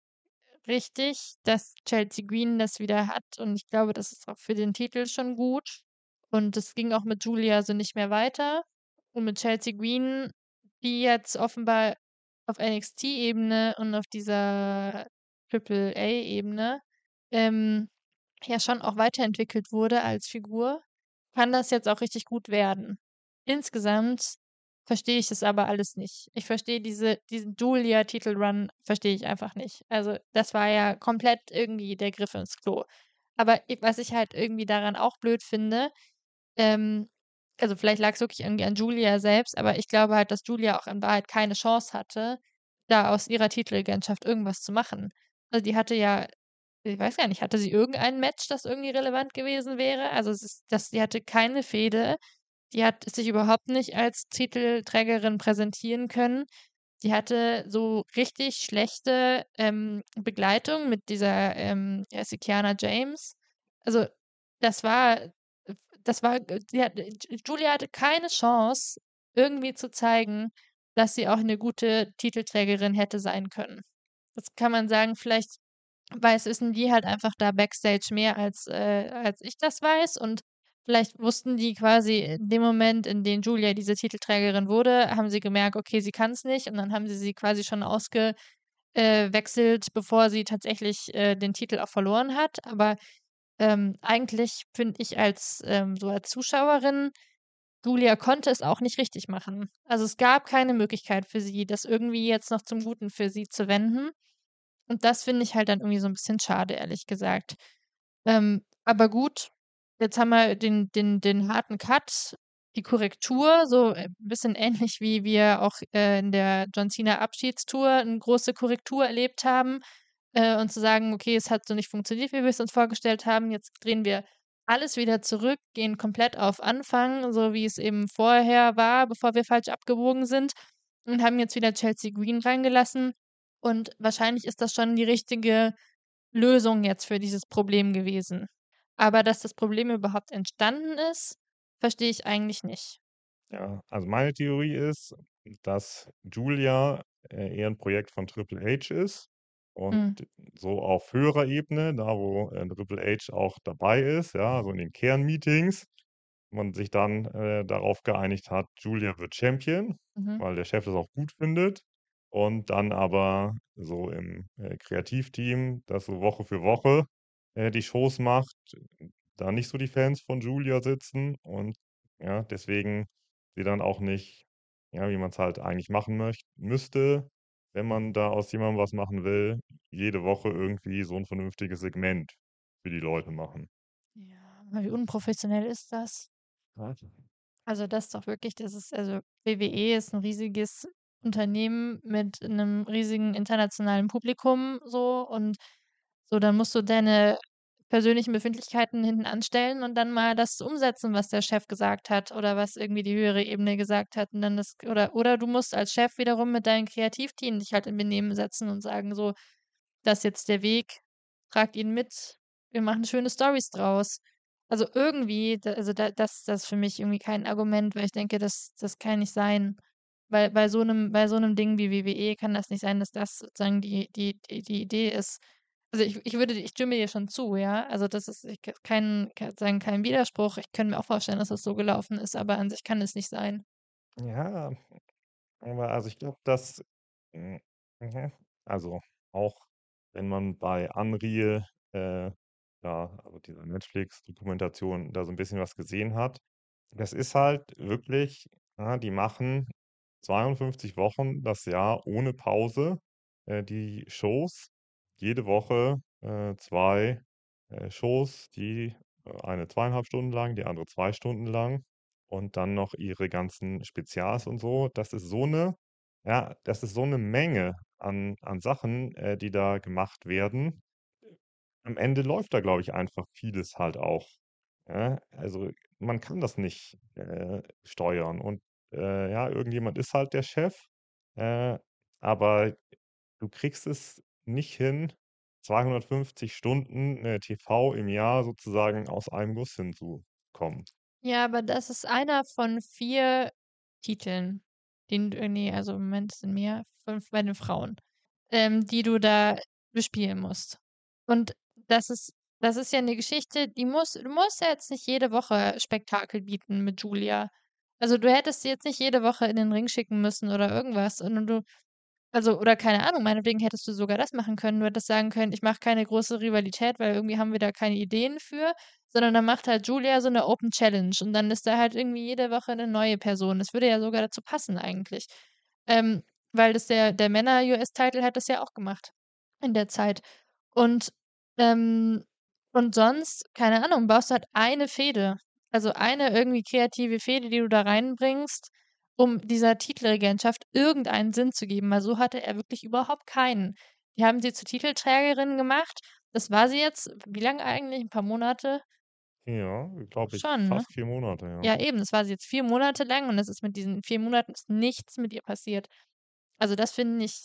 richtig, dass Chelsea Green das wieder hat und ich glaube, das ist auch für den Titel schon gut. Und es ging auch mit Julia so nicht mehr weiter. Und mit Chelsea Green, die jetzt offenbar auf NXT-Ebene und auf dieser Triple-A-Ebene, ähm, ja schon auch weiterentwickelt wurde als Figur, kann das jetzt auch richtig gut werden. Insgesamt verstehe ich das aber alles nicht. Ich verstehe diesen Julia-Titelrun verstehe ich einfach nicht. Also, das war ja komplett irgendwie der Griff ins Klo. Aber was ich halt irgendwie daran auch blöd finde, ähm, also vielleicht lag es wirklich irgendwie an Julia selbst, aber ich glaube halt, dass Julia auch in Wahrheit keine Chance hatte, da aus ihrer Titelregentschaft irgendwas zu machen. Also, die hatte ja ich weiß gar nicht, hatte sie irgendein Match, das irgendwie relevant gewesen wäre? Also, sie hatte keine Fehde. Die hat sich überhaupt nicht als Titelträgerin präsentieren können. Die hatte so richtig schlechte, Begleitung mit dieser, wie heißt sie, Kiana James. Also, das war das war sie hat Julia hatte keine Chance, irgendwie zu zeigen, dass sie auch 'ne gute Titelträgerin hätte sein können. Das kann man sagen, vielleicht wissen die halt einfach da Backstage mehr als ich das weiß und vielleicht wussten die quasi in dem Moment, in dem Julia diese Titelträgerin wurde, haben sie gemerkt: „Okay, sie kann's nicht“ und dann haben sie quasi schon wechselt, bevor sie tatsächlich, den Titel auch verloren hat. Aber, eigentlich finde ich als Zuschauerin, Julia konnte es auch nicht richtig machen. Also, es gab keine Möglichkeit für sie, das irgendwie jetzt noch zum Guten für sie zu wenden. Und das finde ich halt dann irgendwie so 'n bisschen schade, ehrlich gesagt. Aber gut, jetzt haben wir den harten Cut, die Korrektur, so, bisschen ähnlich wie wir auch, in der John Cena Abschiedstour 'ne große Korrektur erlebt haben, und zu sagen: „Okay, es hat so nicht funktioniert, wie wir's uns vorgestellt haben. Jetzt drehen wir alles wieder zurück, gehen komplett auf Anfang, so wie es eben vorher war, bevor wir falsch abgebogen sind und haben jetzt wieder Chelsea Green reingelassen.“ Und wahrscheinlich ist das schon die richtige Lösung jetzt für dieses Problem gewesen. Aber dass das Problem überhaupt entstanden ist, verstehe ich eigentlich nicht. Ja, also meine Theorie ist, dass Julia, eher 'n Projekt von Triple H ist und Mhm, so auf höherer Ebene, da wo, Triple H auch dabei ist, ja, so in den Kernmeetings, man sich dann, darauf geeinigt hat, Julia wird Champion, mhm. weil der Chef das auch gut findet und dann aber so im, Kreativteam, das so Woche für Woche, die Shows macht, da nicht so die Fans von Julia sitzen und ja, deswegen sie dann auch nicht, ja, wie man's halt eigentlich machen müsste, wenn man da aus jemandem was machen will, jede Woche irgendwie so 'n vernünftiges Segment für die Leute machen. Ja, aber wie unprofessionell ist das? Warte. Also, das ist doch wirklich WWE ist 'n riesiges Unternehmen mit 'nem riesigen internationalen Publikum so und so, dann musst du deine persönlichen Befindlichkeiten hinten anstellen und dann mal das umsetzen, was der Chef gesagt hat oder was irgendwie die höhere Ebene gesagt hat und dann das oder du musst als Chef wiederum mit deinem Kreativteam dich halt in Benehmen setzen und sagen so: „Das ist jetzt der Weg, tragt ihn mit. Wir machen schöne Storys draus.“ Also, irgendwie das ist für mich irgendwie kein Argument, weil ich denke, das kann nicht sein. Weil bei so 'nem Ding wie WWE kann das nicht sein, dass das sozusagen die Idee ist. Also, ich stimme dir schon zu, ja. Also, das ist kein Widerspruch. Ich könnte mir auch vorstellen, dass das so gelaufen ist, aber an sich kann es nicht sein. Ja, aber also ich glaube, dass mhm, also auch wenn man bei Unreal, äh, ja, also dieser Netflix-Dokumentation da so 'n bisschen was gesehen hat. Das ist halt wirklich die machen 52 Wochen das Jahr ohne Pause, die Shows. Jede Woche, 2, Shows, die eine 2,5 Stunden lang, die andere 2 Stunden lang. und dann noch ihre ganzen Spezials und so. Das ist so eine Menge an Sachen, die da gemacht werden. Am Ende läuft da, glaube ich, einfach vieles halt auch. Ja, also man kann das nicht steuern. Und ja, irgendjemand ist halt der Chef, äh, aber du kriegst es nicht hin, 250 Stunden TV im Jahr sozusagen aus einem Guss hinzukommen. Ja, aber das ist einer von 4 Titeln, den du ne, also im Moment sind mehr, 5 bei den Frauen, die du da bespielen musst. Und das ist das ist ja 'ne Geschichte, die du musst ja jetzt nicht jede Woche Spektakel bieten mit Julia. Also, du hättest sie jetzt nicht jede Woche in den Ring schicken müssen oder irgendwas, und du also, oder keine Ahnung, meinetwegen hättest du sogar das machen können. Du hättest sagen können: „Ich mache keine große Rivalität, weil irgendwie haben wir da keine Ideen für“, sondern dann macht halt Julia so 'ne Open Challenge und dann ist da halt irgendwie jede Woche 'ne neue Person. Das würde ja sogar dazu passen eigentlich. Ähm, weil das der Männer-US-Title hat das ja auch gemacht in der Zeit. Und, ähm und sonst, keine Ahnung, baust du halt eine Fehde, also eine irgendwie kreative Fehde, die du da reinbringst, um dieser Titelregentschaft irgendeinen Sinn zu geben, weil so hatte er wirklich überhaupt keinen. Die haben sie zur Titelträgerin gemacht. Das war sie jetzt wie lange eigentlich? 'N paar Monate? Ja, glaube ich, Schon, ne? fast 4 Monate, ja. Ja, eben, das war sie jetzt 4 Monate lang und es ist mit diesen 4 Monaten ist nichts mit ihr passiert. Also, das finde ich,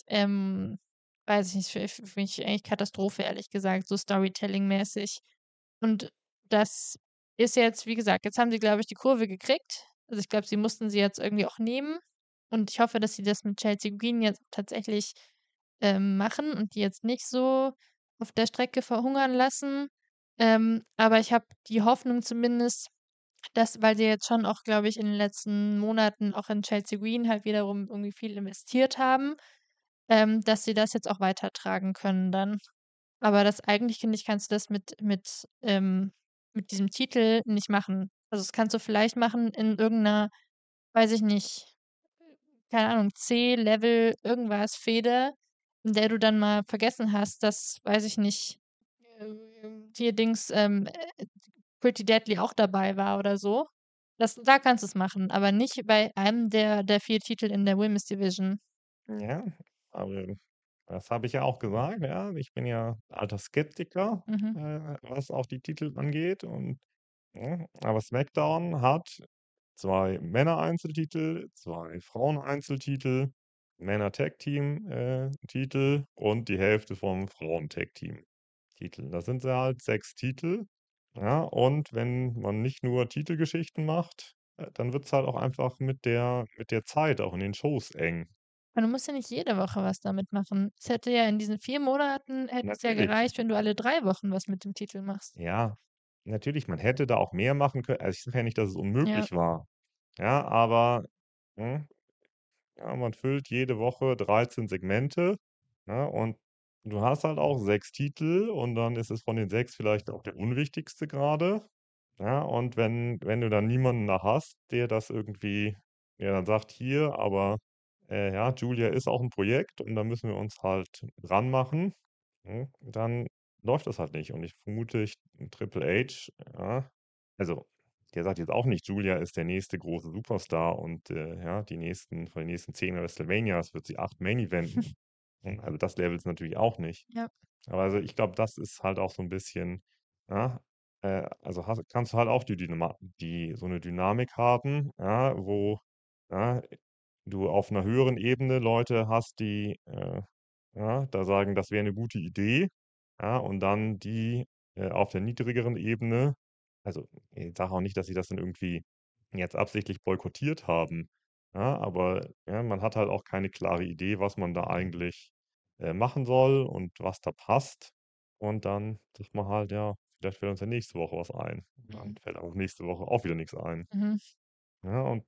weiß ich nicht, finde ich eigentlich Katastrophe, ehrlich gesagt, so storytelling-mäßig. Und das ist jetzt, wie gesagt, jetzt haben sie, glaube ich, die Kurve gekriegt. Also, ich glaube, sie mussten sie jetzt irgendwie auch nehmen. Und ich hoffe, dass sie das mit Chelsea Green jetzt tatsächlich, machen und die jetzt nicht so auf der Strecke verhungern lassen. Aber ich habe die Hoffnung zumindest, dass, weil sie jetzt schon auch, glaube ich, in den letzten Monaten auch in Chelsea Green halt wiederum irgendwie viel investiert haben, dass sie das jetzt auch weitertragen können dann. Aber das eigentlich, finde ich, kannst du das mit diesem Titel nicht machen. Also, das kannst du vielleicht machen in irgend 'ner, weiß ich nicht, keine Ahnung, C-Level irgendwas Fehde, in der du dann mal vergessen hast, dass, weiß ich nicht, hier Dings, Pretty Deadly auch dabei war oder so. Da kannst du's machen, aber nicht bei einem der 4 Titel in der Women's Division. Ja, aber das habe ich ja auch gesagt, ja. Ich bin ja alter Skeptiker, Mhm. was auch die Titel angeht und aber SmackDown hat 2 Männer-Einzeltitel, 2 Frauen-Einzeltitel, Männer-Tag-Team, Titel und die Hälfte vom Frauen-Tag-Team-Titel. Das sind ja halt 6 Titel, ja, und wenn man nicht nur Titelgeschichten macht, dann wird's halt auch einfach mit der Zeit auch in den Shows eng. Aber du musst ja nicht jede Woche was damit machen. Es hätte ja in diesen 4 Monaten hätte es ja Natürlich. gereicht, wenn du alle 3 Wochen was mit dem Titel machst. Ja, natürlich, man hätte da auch mehr machen können. Also, ich sage ja nicht, dass es Ja. unmöglich war. Ja, aber, hm, ja, man füllt jede Woche 13 Segmente, ne, und du hast halt auch 6 Titel und dann ist es von den 6 vielleicht auch der unwichtigste grade. Ja, und wenn du dann niemanden da hast, der das irgendwie der dann sagt: „Hier, aber, ja, Julia ist auch 'n Projekt und da müssen wir uns halt dran machen“, dann läuft das halt nicht. Und ich vermute, Triple H, ja, also, der sagt jetzt auch nicht, Julia ist der nächste große Superstar und, ja, von den nächsten 10 WrestleManias wird sie 8 Main eventen. Also, das Level ist natürlich auch nicht. Ja. Aber also, ich glaube, das ist halt auch so 'n bisschen, ja, also, kannst du halt auch die so 'ne Dynamik haben, ja, wo, ja, du auf 'ner höheren Ebene Leute hast, die, ja, da sagen, das wäre 'ne gute Idee, ja, und dann die, auf der niedrigeren Ebene also, ich sage auch nicht, dass sie das dann irgendwie jetzt absichtlich boykottiert haben, ja, aber, ja, man hat halt auch keine klare Idee, was man da eigentlich, machen soll und was da passt. Und dann sagt man halt: „Ja, vielleicht fällt uns ja nächste Woche was ein.“ Und dann Mhm. fällt auch nächste Woche auch wieder nix ein. Mhm. Ja, und,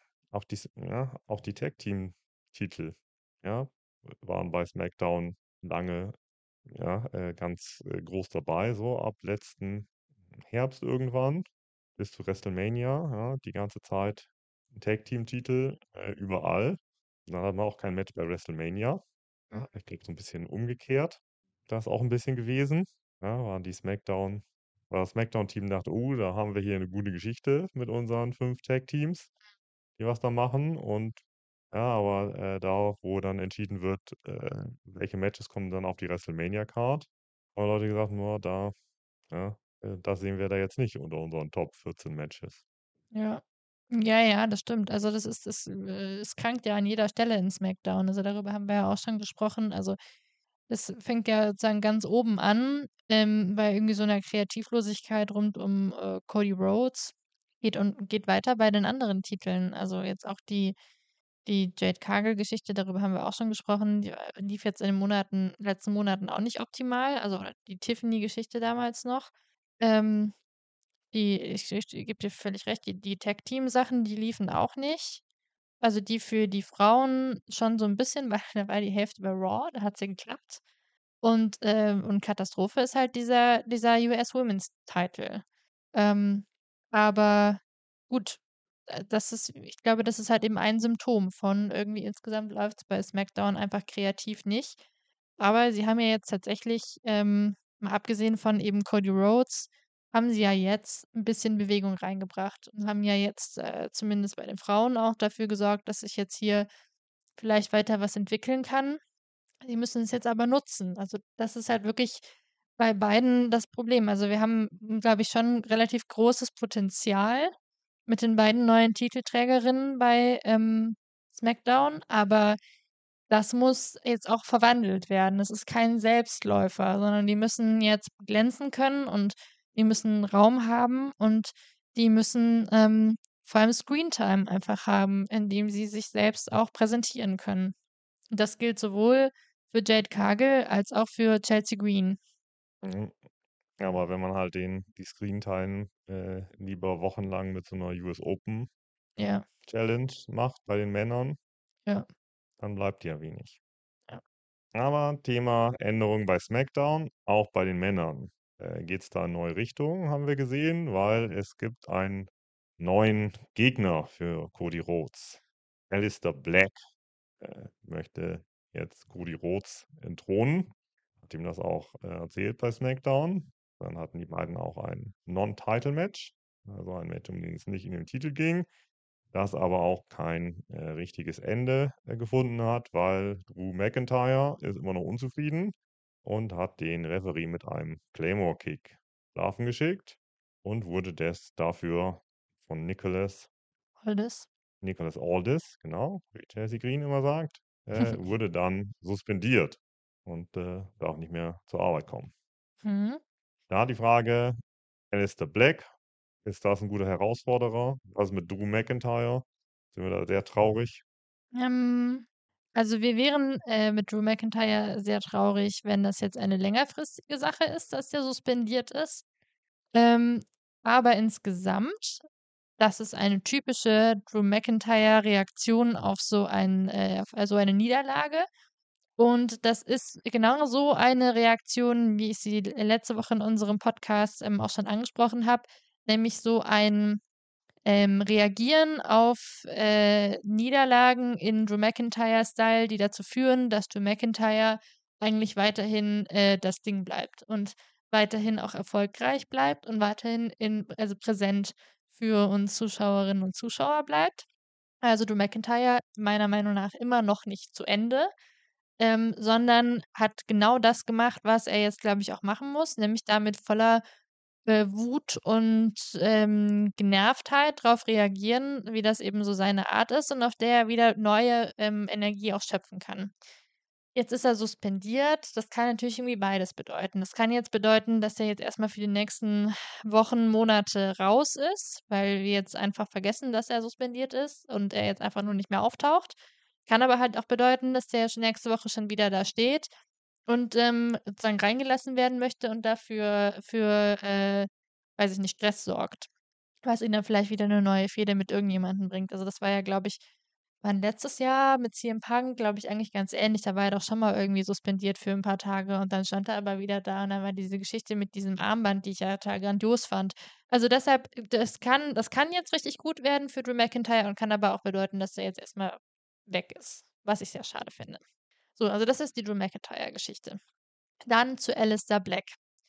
auch die Tag-Team-Titel, ja, waren bei SmackDown lange, ja, ganz, groß dabei, so ab letzten Herbst irgendwann bis zu WrestleMania, ja, die ganze Zeit Tag-Team-Titel, überall. Dann hat man auch kein Match bei WrestleMania. Ja, ich glaube, so 'n bisschen umgekehrt. Das auch 'n bisschen gewesen. Ja, waren die weil das SmackDown-Team dachte: da haben wir hier eine gute Geschichte mit unseren 5 Tag-Teams, die was da machen.“ Und ja, aber, da, wo dann entschieden wird, welche Matches kommen dann auf die WrestleMania-Card, haben Leute gesagt: da ja, das sehen wir da jetzt nicht unter unseren Top 14 Matches.“ Ja. Ja, ja, das stimmt. Also, es krankt ja an jeder Stelle in SmackDown. Also, darüber haben wir ja auch schon gesprochen. Also, es fängt ja sozusagen ganz oben an, bei irgendwie so einer Kreativlosigkeit rund um, Cody Rhodes, geht weiter bei den anderen Titeln. Also, jetzt auch die Jade Cargill-Geschichte, darüber haben wir auch schon gesprochen, die, lief jetzt in den letzten Monaten auch nicht optimal, also, die Tiffany-Geschichte damals noch. Ähm ich gebe dir völlig recht, die Tag-Team-Sachen, die liefen auch nicht. Also, die für die Frauen schon so ein bisschen, weil da war die Hälfte bei Raw, da hat's ja geklappt. Und Katastrophe ist halt dieser US Women's Title. Ähm, aber gut, ich glaube, das ist halt eben ein Symptom von irgendwie insgesamt läuft's bei SmackDown einfach kreativ nicht. Aber sie haben ja jetzt tatsächlich, mal abgesehen von eben Cody Rhodes, haben sie ja jetzt ein bisschen Bewegung reingebracht und haben ja jetzt, zumindest bei den Frauen auch dafür gesorgt, dass sich jetzt hier vielleicht weiter was entwickeln kann. Sie müssen es jetzt aber nutzen. Also, das ist halt wirklich bei beiden das Problem. Also, wir haben, glaube ich, schon relativ großes Potenzial mit den beiden neuen Titelträgerinnen bei, SmackDown, aber das muss jetzt auch verwandelt werden. Das ist kein Selbstläufer, sondern die müssen jetzt glänzen können und die müssen Raum haben und die müssen, vor allem Screentime einfach haben, indem sie sich selbst auch präsentieren können. Das gilt sowohl für Jade Cargill als auch für Chelsea Green. Mhm. Ja, aber wenn man halt die Screentime, lieber wochenlang mit so einer US Open Ja, Challenge macht bei den Männern, ja, dann bleibt ja wenig. ja. Aber Thema Änderung bei SmackDown, auch bei den Männern, geht es da in neue Richtungen, haben wir gesehen, weil es gibt einen neuen Gegner für Cody Rhodes. Aleister Black möchte jetzt Cody Rhodes entthronen, hat ihm das auch erzählt bei SmackDown. Dann hatten die beiden auch ein Non-Title-Match, also ein Match, um den es nicht in den Titel ging, das aber auch kein richtiges Ende gefunden hat, weil Drew McIntyre ist immer noch unzufrieden und hat den Referee mit einem Claymore-Kick schlafen geschickt und wurde dafür von Holdes. Nicholas Aldis, genau, wie Chelsea Green immer sagt, wurde dann suspendiert und darf nicht mehr zur Arbeit kommen. Mhm. Da die Frage, Aleister Black, ist das ein guter Herausforderer? Was mit Drew McIntyre? Sind wir da sehr traurig? Ähm, also wir wären mit Drew McIntyre sehr traurig, wenn das jetzt eine längerfristige Sache ist, dass der suspendiert ist. Ähm, aber insgesamt, das ist eine typische Drew McIntyre-Reaktion auf auf so eine Niederlage. Und das ist genau so eine Reaktion, wie ich sie letzte Woche in unserem Podcast auch schon angesprochen habe, nämlich so ein Reagieren auf Niederlagen in Drew McIntyre-Style, die dazu führen, dass Drew McIntyre eigentlich weiterhin das Ding bleibt und weiterhin auch erfolgreich bleibt und weiterhin also präsent für uns Zuschauerinnen und Zuschauer bleibt. Also Drew McIntyre meiner Meinung nach immer noch nicht zu Ende, sondern hat genau das gemacht, was er jetzt, glaube ich, auch machen muss, nämlich damit voller Wut und, Genervtheit drauf reagieren, wie das eben so seine Art ist und auf der er wieder neue, Energie auch schöpfen kann. Jetzt ist er suspendiert. Das kann natürlich irgendwie beides bedeuten. Das kann jetzt bedeuten, dass er jetzt erstmal für die nächsten Wochen, Monate raus ist, weil wir jetzt einfach vergessen, dass er suspendiert ist und er jetzt einfach nur nicht mehr auftaucht. Kann aber halt auch bedeuten, dass der schon nächste Woche schon wieder da steht und, sozusagen reingelassen werden möchte und dafür für, weiß ich nicht, Stress sorgt, was ihn dann vielleicht wieder eine neue Fehde mit irgendjemandem bringt. Also, das war ja, glaube ich, wann letztes Jahr mit CM Punk, glaube ich, eigentlich ganz ähnlich. Da war er doch schon mal irgendwie suspendiert für ein paar Tage und dann stand er aber wieder da und dann war diese Geschichte mit diesem Armband, die ich ja total grandios fand. Also, deshalb, das kann jetzt richtig gut werden für Drew McIntyre und kann aber auch bedeuten, dass er jetzt erstmal weg ist, was ich sehr schade finde. So, also das ist die Drew McIntyre-Geschichte. Dann zu Aleister Black.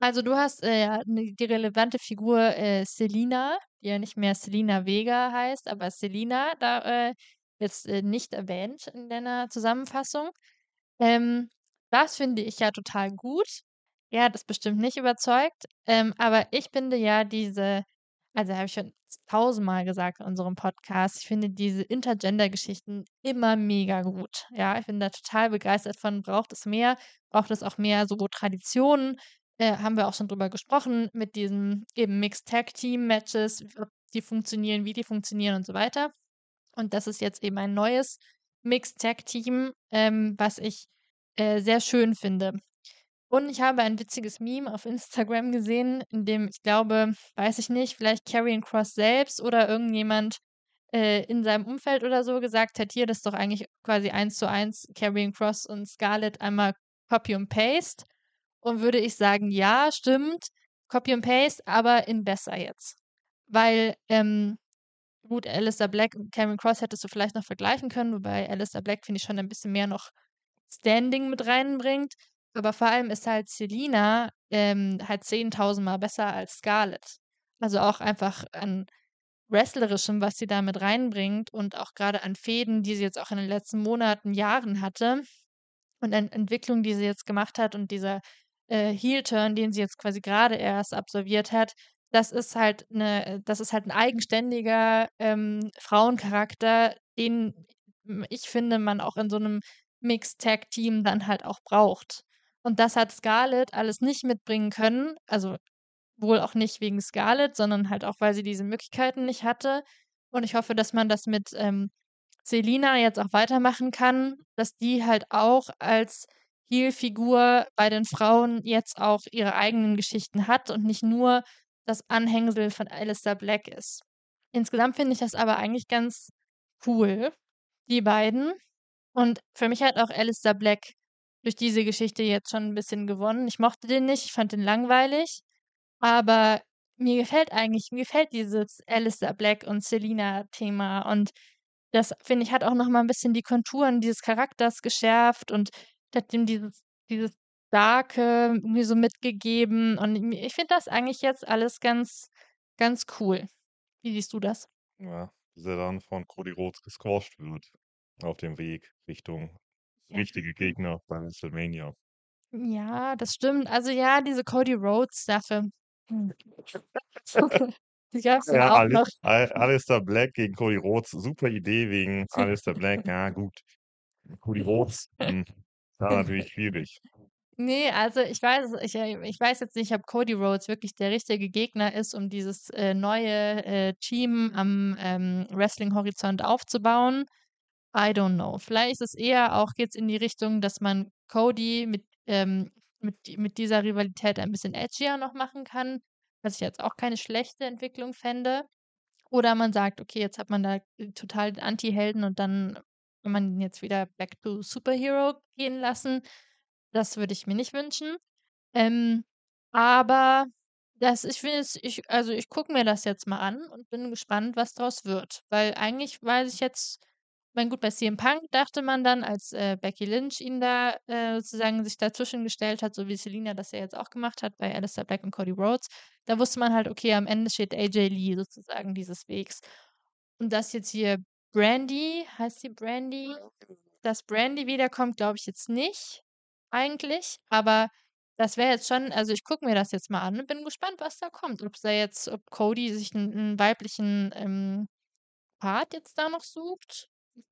Also du hast ja die relevante Figur Selina, die ja nicht mehr Selena Vega heißt, aber Selina da jetzt nicht erwähnt in deiner Zusammenfassung. Ähm, Das finde ich ja total gut. Er hat es bestimmt nicht überzeugt, aber ich finde ja also habe ich schon tausendmal gesagt in unserem Podcast, ich finde diese Intergender-Geschichten immer mega gut. Ja, ich bin da total begeistert von, braucht es auch mehr so Traditionen. Haben wir auch schon drüber gesprochen, mit diesen eben Mixed Tag Team Matches, ob die funktionieren, wie die funktionieren und so weiter. Und das ist jetzt eben ein neues Mixed Tag Team, was ich sehr schön finde. Und ich habe ein witziges Meme auf Instagram gesehen, in dem ich glaube, weiß ich nicht, vielleicht Karrion Kross selbst oder irgendjemand in seinem Umfeld oder so gesagt hat, hier, das ist doch eigentlich quasi 1:1 Karrion Kross und Scarlett einmal Copy und Paste. Und würde ich sagen, ja, stimmt, Copy und Paste, aber in besser jetzt. Weil gut, Alistair Black und Cameron Cross hättest du vielleicht noch vergleichen können, wobei Alistair Black, finde ich, schon ein bisschen mehr noch Standing mit reinbringt. Aber vor allem ist halt Selina halt 10.000 Mal besser als Scarlett. Also auch einfach an Wrestlerischem, was sie da mit reinbringt und auch gerade an Fäden, die sie jetzt auch in den letzten Monaten, Jahren hatte und an Entwicklung, die sie jetzt gemacht hat und dieser Heel-Turn, den sie jetzt quasi gerade erst absolviert hat, das ist halt ein eigenständiger Frauencharakter, den ich finde, man auch in so einem Mixed-Tag-Team dann halt auch braucht. Und das hat Scarlett alles nicht mitbringen können, also wohl auch nicht wegen Scarlett, sondern halt auch, weil sie diese Möglichkeiten nicht hatte. Und ich hoffe, dass man das mit Selina jetzt auch weitermachen kann, dass die halt auch als Heel-Figur bei den Frauen jetzt auch ihre eigenen Geschichten hat und nicht nur das Anhängsel von Alistair Black ist. Insgesamt finde ich das aber eigentlich ganz cool, die beiden. Und für mich hat auch Alistair Black durch diese Geschichte jetzt schon ein bisschen gewonnen. Ich mochte den nicht, ich fand den langweilig, aber mir gefällt dieses Alistair Black und Selina-Thema und das, finde ich, hat auch noch mal 'n bisschen die Konturen dieses Charakters geschärft und hat ihm dieses Starke irgendwie so mitgegeben und ich finde das eigentlich jetzt alles ganz cool. Wie siehst du das? Ja, bis er dann von Cody Rhodes gesquasht wird auf dem Weg Richtung Ja. richtige Gegner bei WrestleMania. Ja, das stimmt. Also, ja, diese Cody Rhodes-Sache, hm, die gab's dann Ja, auch noch. Alistair Black gegen Cody Rhodes, super Idee wegen Alistair Black. Ja, gut. Cody Rhodes, war natürlich schwierig. Ne, also ich weiß jetzt nicht, ob Cody Rhodes wirklich der richtige Gegner ist, um dieses neue Team am Wrestling-Horizont aufzubauen. I don't know. Vielleicht ist es eher auch geht's in die Richtung, dass man Cody mit dieser Rivalität ein bisschen edgier noch machen kann, was ich jetzt auch keine schlechte Entwicklung fände. Oder man sagt, okay, jetzt hat man da total den Anti-Helden und dann kann man ihn jetzt wieder back to Superhero gehen lassen. Das würde ich mir nicht wünschen. Ähm, aber ich finde es, also ich gucke mir das jetzt mal an und bin gespannt, was draus wird. Weil eigentlich weiß ich jetzt, ich meine, gut, bei CM Punk dachte man dann, als Becky Lynch ihn da sozusagen sich dazwischen gestellt hat, so wie Selina das ja jetzt auch gemacht hat bei Aleister Black und Cody Rhodes, da wusste man halt, okay, am Ende steht AJ Lee sozusagen dieses Wegs. Und dass jetzt hier Brandy, heißt sie Brandy? Dass Brandy wiederkommt, glaube ich jetzt nicht, eigentlich. Aber das wäre jetzt schon, also ich gucke mir das jetzt mal an und bin gespannt, was da kommt. Ob Cody sich einen weiblichen Part jetzt da noch sucht.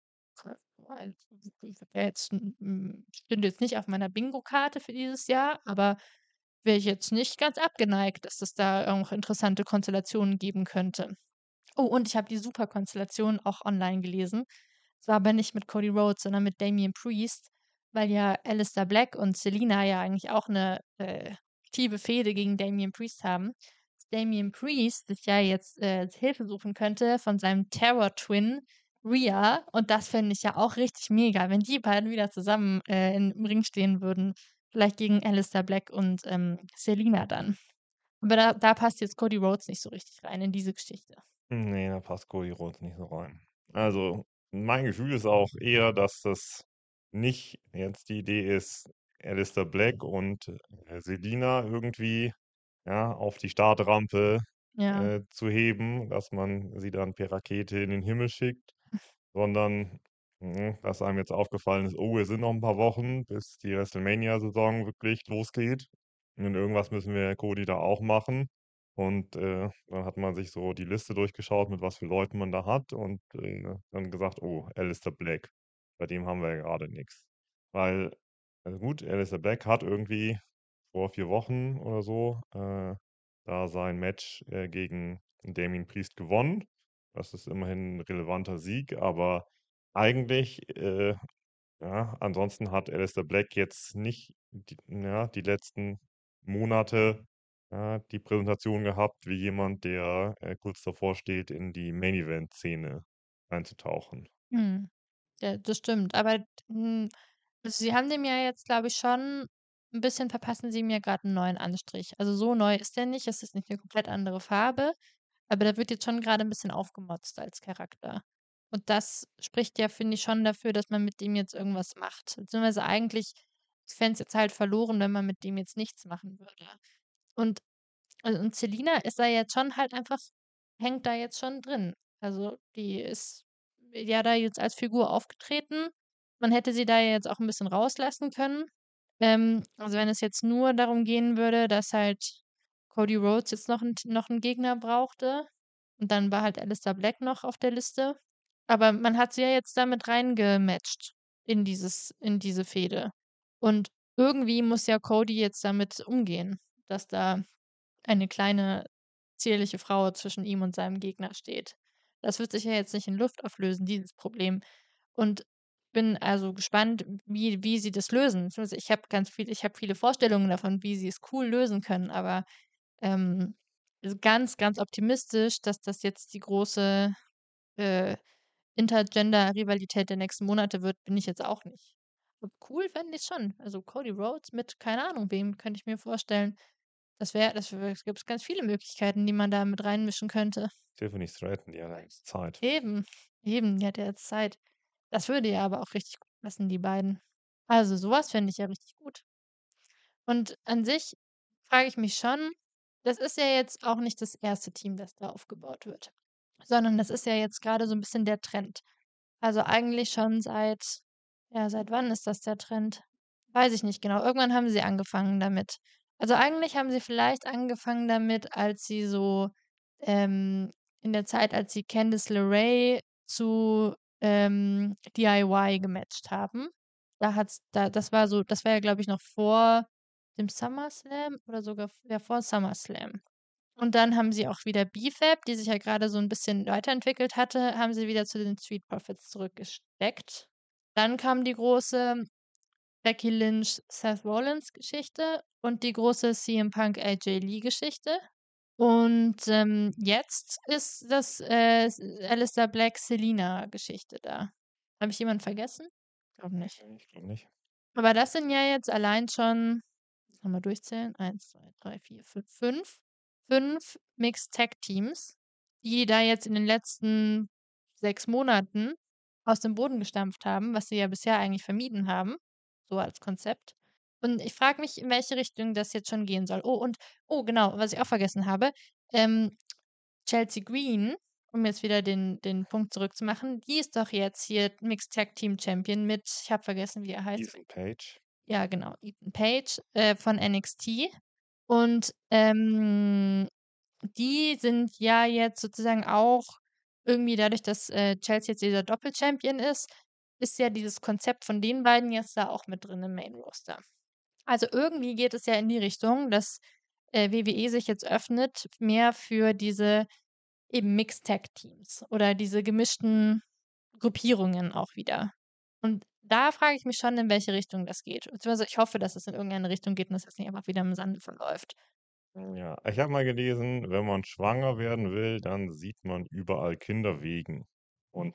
Stünde jetzt nicht auf meiner Bingo-Karte für dieses Jahr, aber wäre ich jetzt nicht ganz abgeneigt, dass es da auch interessante Konstellationen geben könnte. Oh, und ich habe die Super-Konstellation auch online gelesen. Es war aber nicht mit Cody Rhodes, sondern mit Damian Priest, weil ja Aleister Black und Selina ja eigentlich auch eine aktive Fehde gegen Damian Priest haben. Dass Damian Priest sich ja jetzt Hilfe suchen könnte von seinem Terror-Twin Rhea. Und das fände ich ja auch richtig mega, wenn die beiden wieder zusammen im Ring stehen würden. Vielleicht gegen Aleister Black und Selina dann. Aber da passt jetzt Cody Rhodes nicht so richtig rein in diese Geschichte. Ne, da passt Cody Rhodes nicht so rein. Also, mein Gefühl ist auch eher, dass das nicht jetzt die Idee ist, Aleister Black und Selina irgendwie ja, auf die Startrampe, Ja. zu heben, dass man sie dann per Rakete in den Himmel schickt, sondern, dass einem jetzt aufgefallen ist: „Oh, es sind noch ein paar Wochen, bis die WrestleMania-Saison wirklich losgeht und irgendwas müssen wir Cody da auch machen.“ Und, dann hat man sich so die Liste durchgeschaut, mit was für Leuten man da hat und, dann gesagt: „Oh, Aleister Black, bei dem haben wir ja grade nix.“ Weil also gut, Aleister Black hat irgendwie vor 4 Wochen oder so, da sein Match, gegen Damien Priest gewonnen. Das ist immerhin 'n relevanter Sieg, aber eigentlich, ja, ansonsten hat Aleister Black jetzt nicht die letzten Monate, die Präsentation gehabt wie jemand, der, kurz davor steht, in die Main-Event-Szene einzutauchen. Mhm. Ja, das stimmt. Aber, also sie haben dem ja jetzt, glaube ich, schon ein bisschen verpassen sie ihm ja grad 'n neuen Anstrich. Also, so neu ist der nicht. Es ist nicht eine komplett andere Farbe, aber der wird jetzt schon gerade ein bisschen aufgemotzt als Charakter. Und das spricht ja, finde ich, schon dafür, dass man mit dem jetzt irgendwas macht. Beziehungsweise eigentlich, ich fände es jetzt halt verloren, wenn man mit dem jetzt nichts machen würde. Und und Selina ist da jetzt schon halt einfach hängt da jetzt schon drin. Also, die ist ja da jetzt als Figur aufgetreten. Man hätte sie da ja jetzt auch ein bisschen rauslassen können. Also, wenn es jetzt nur darum gehen würde, dass halt Cody Rhodes jetzt noch 'n Gegner brauchte und dann war halt Aleister Black noch auf der Liste. Aber man hat sie ja jetzt da mit reingematcht in diese Fehde. Und irgendwie muss ja Cody jetzt damit umgehen, dass da eine kleine, zierliche Frau zwischen ihm und seinem Gegner steht. Das wird sich ja jetzt nicht in Luft auflösen, dieses Problem. Und bin also gespannt, wie sie das lösen. Beziehungsweise ich habe viele Vorstellungen davon, wie sie es cool lösen können, aber, also ganz, ganz optimistisch, dass das jetzt die große, äh, Intergender-Rivalität der nächsten Monate wird, bin ich jetzt auch nicht. Und cool fände ich's schon. Also, Cody Rhodes mit keine Ahnung wem, könnte ich mir vorstellen. Es gibt ganz viele Möglichkeiten, die man da mit reinmischen könnte. Tiffany Stratton, die hat eigentlich Zeit. Eben, eben, die hat ja jetzt Zeit. Das würde ja aber auch richtig gut passen, die beiden. Also, sowas fände ich ja richtig gut. Und an sich frage ich mich schon, das ist ja jetzt auch nicht das erste Team, das da aufgebaut wird, sondern das ist ja jetzt gerade so ein bisschen der Trend. Also, eigentlich schon seit wann ist das der Trend? Weiß ich nicht genau. Irgendwann haben sie angefangen damit. Also, eigentlich haben sie vielleicht angefangen damit, als sie so, ähm in der Zeit, als sie Candice LeRae zu, DIY gematcht haben. Das war ja, glaube ich, noch vor dem SummerSlam oder sogar ja, vor SummerSlam. Und dann haben sie auch wieder BFAB, die sich ja gerade so ein bisschen weiterentwickelt hatte, haben sie wieder zu den Street Profits zurückgesteckt. Dann kam die große Becky Lynch, Seth Rollins Geschichte und die große CM Punk AJ Lee Geschichte. Und, jetzt ist das, Aleister Black Selina Geschichte da. Habe ich jemanden vergessen? Glaube nicht. Ne, ich glaube nicht. Aber das sind ja jetzt allein schon lass mal durchzählen, 1, 2, 3, 4, 5, 5 Mixed Tag Teams, die da jetzt in den letzten 6 Monaten aus dem Boden gestampft haben, was sie ja bisher eigentlich vermieden haben, so als Konzept. Und ich frage mich, in welche Richtung das jetzt schon gehen soll. Oh genau, was ich auch vergessen habe, ähm, Chelsea Green, um jetzt wieder den Punkt zurückzumachen, die ist doch jetzt hier Mixed Tag Team Champion mit ich habe vergessen, wie er heißt. Ethan Page. Ja, genau, Ethan Page, von NXT. Und, die sind ja jetzt sozusagen auch irgendwie dadurch, dass, Chelsea jetzt dieser Doppel-Champion ist ja dieses Konzept von den beiden jetzt da auch mit drin im Main Roster. Also, irgendwie geht es ja in die Richtung, dass, WWE sich jetzt öffnet mehr für diese eben Mixed Tag Teams oder diese gemischten Gruppierungen auch wieder. Und da frage ich mich schon, in welche Richtung das geht. Beziehungsweise ich hoffe, dass es in irgendeine Richtung geht und dass das nicht einfach wieder im Sande verläuft. Ja, ich habe mal gelesen, wenn man schwanger werden will, dann sieht man überall Kinder wiegen. Und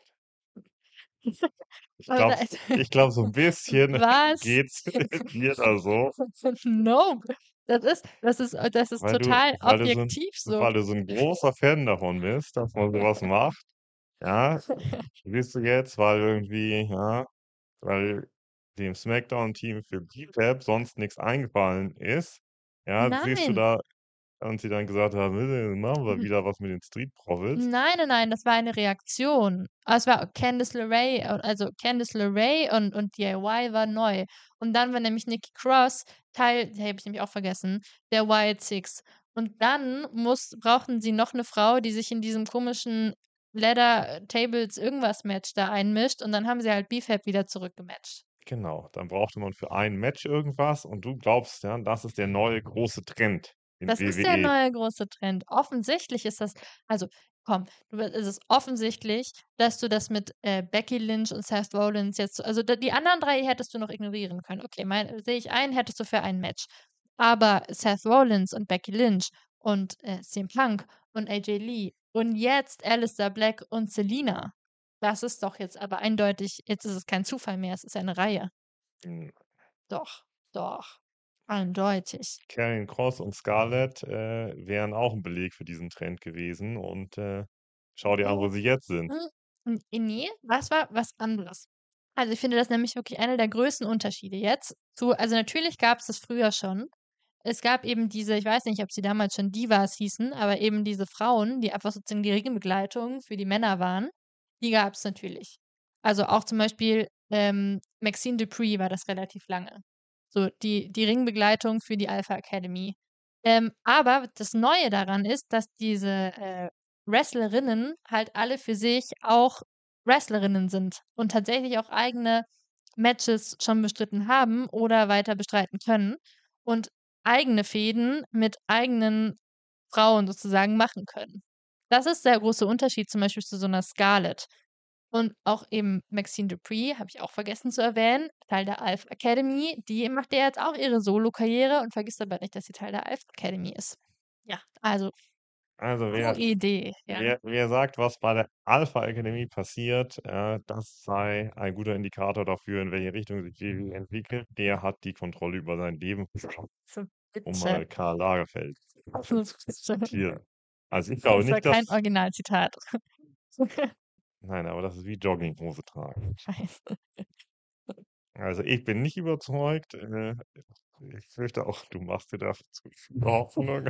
ich Aber da glaube ist ich glaube, so 'n bisschen was? geht's dir da so, No. Das ist weil du total weil du so 'n objektiv so. weil du so 'n großer Fan davon bist, dass man so was macht, ja? Siehst du jetzt, weil irgendwie weil dem SmackDown-Team für BPAP sonst nix eingefallen ist, ja, siehst du Nein. da Und sie dann gesagt haben: machen wir wieder was mit den Street Profits.“ Nein, nein, nein, das war eine Reaktion. Aber es war Candice LeRae, also Candice LeRae und DIY war neu. Und dann war nämlich Nikki Cross Teil, die habe ich nämlich auch vergessen, der Wild Six. Und dann brauchten sie noch eine Frau, die sich in diesem komischen Leather Tables irgendwas Match da einmischt. Und dann haben sie halt Beefhead wieder zurückgematcht. Genau, dann brauchte man für ein Match irgendwas und du glaubst, ja, das ist der neue große Trend in Das ist der WWE. neue große Trend. Offensichtlich ist das, also komm, es ist offensichtlich, dass du das mit Becky Lynch und Seth Rollins jetzt, also die anderen drei hättest du noch ignorieren können. Okay, sehe ich ein, hättest du für ein Match. Aber Seth Rollins und Becky Lynch und CM Punk und AJ Lee und jetzt Aleister Black und Selina. Das ist doch jetzt aber eindeutig, jetzt ist es kein Zufall mehr, es ist eine Reihe. Hm, Doch, doch, eindeutig. Karrion Kross und Scarlett wären auch ein Beleg für diesen Trend gewesen und schau dir an, wo Mhm. sie jetzt sind. Ne, das war was anderes. Also, ich finde das nämlich wirklich einer der größten Unterschiede jetzt zu, also, natürlich gab's das früher schon. Es gab eben diese, ich weiß nicht, ob sie damals schon Divas hießen, aber eben diese Frauen, die einfach sozusagen die Ringbegleitung für die Männer waren, die gab's natürlich. Also, auch zum Beispiel, Maxine Dupree war das relativ lange. So die Ringbegleitung für die Alpha Academy. Aber das Neue daran ist, dass diese, Wrestlerinnen halt alle für sich auch Wrestlerinnen sind und tatsächlich auch eigene Matches schon bestritten haben oder weiter bestreiten können und eigene Fäden mit eigenen Frauen sozusagen machen können. Das ist der große Unterschied zum Beispiel zu so einer Scarlett. Und auch eben Maxine Dupree, habe ich auch vergessen zu erwähnen, Teil der Alpha Academy, die macht ja jetzt auch ihre Solo-Karriere und vergisst aber nicht, dass sie Teil der Alpha Academy ist. Ja, also, Also pro wer, Idee, ja. wer sagt, was bei der Alpha Akademie passiert, das sei ein guter Indikator dafür, in welche Richtung sich WWE entwickelt, der hat die Kontrolle über sein Leben, So, um bitte. mal Karl Lagerfeld So, zu bitte. zitieren. Also ich glaube Das war nicht, kein dass, Originalzitat. nein, aber das ist wie Jogginghose tragen. Scheiße. Also ich bin nicht überzeugt. Ich fürchte auch, du machst dir da zu viel Hoffnung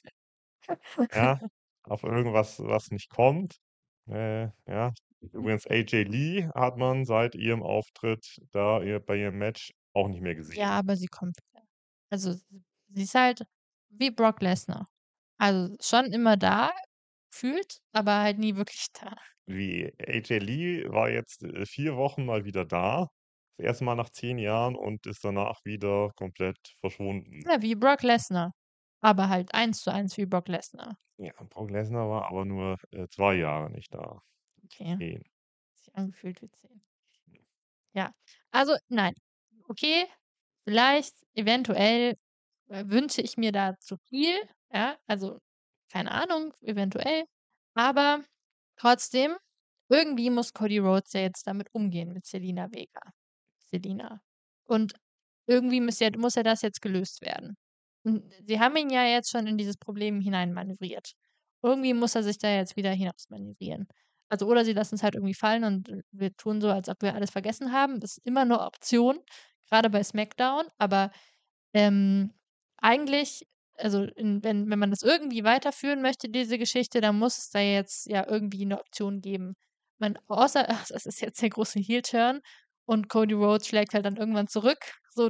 ja, auf irgendwas, was nicht kommt. Ja. Übrigens, AJ Lee hat man seit ihrem Auftritt bei ihrem Match auch nicht mehr Ja, gesehen. aber sie kommt wieder. Also, sie ist halt wie Brock Lesnar. Also, schon immer da, gefühlt, aber halt nie wirklich da. Wie AJ Lee war jetzt 4 Wochen mal wieder da. Das erste Mal nach 10 Jahren und ist danach wieder komplett verschwunden. Ja, wie Brock Lesnar. Aber halt 1:1 wie Brock Lesnar. Ja, Brock Lesnar war aber nur 2 Jahre nicht da. Okay, 10. sich angefühlt wie 10. Ja, also nein. Okay, vielleicht, eventuell, wünsche ich mir da zu viel, ja, also keine Ahnung, eventuell, aber trotzdem, irgendwie muss Cody Rhodes ja jetzt damit umgehen mit Zelina Vega. Selina. Und irgendwie muss ja das jetzt gelöst werden. Und sie haben ihn ja jetzt schon in dieses Problem hineinmanövriert. Irgendwie muss er sich da jetzt wieder hinausmanövrieren. Also, oder sie lassen es halt irgendwie fallen und wir tun so, als ob wir alles vergessen haben. Das ist immer eine Option, gerade bei SmackDown, aber ähm, eigentlich, also wenn man das irgendwie weiterführen möchte, diese Geschichte, dann muss es da jetzt ja irgendwie eine Option geben. Außer, ach, das ist jetzt der große Heel-Turn und Cody Rhodes schlägt halt dann irgendwann zurück. So,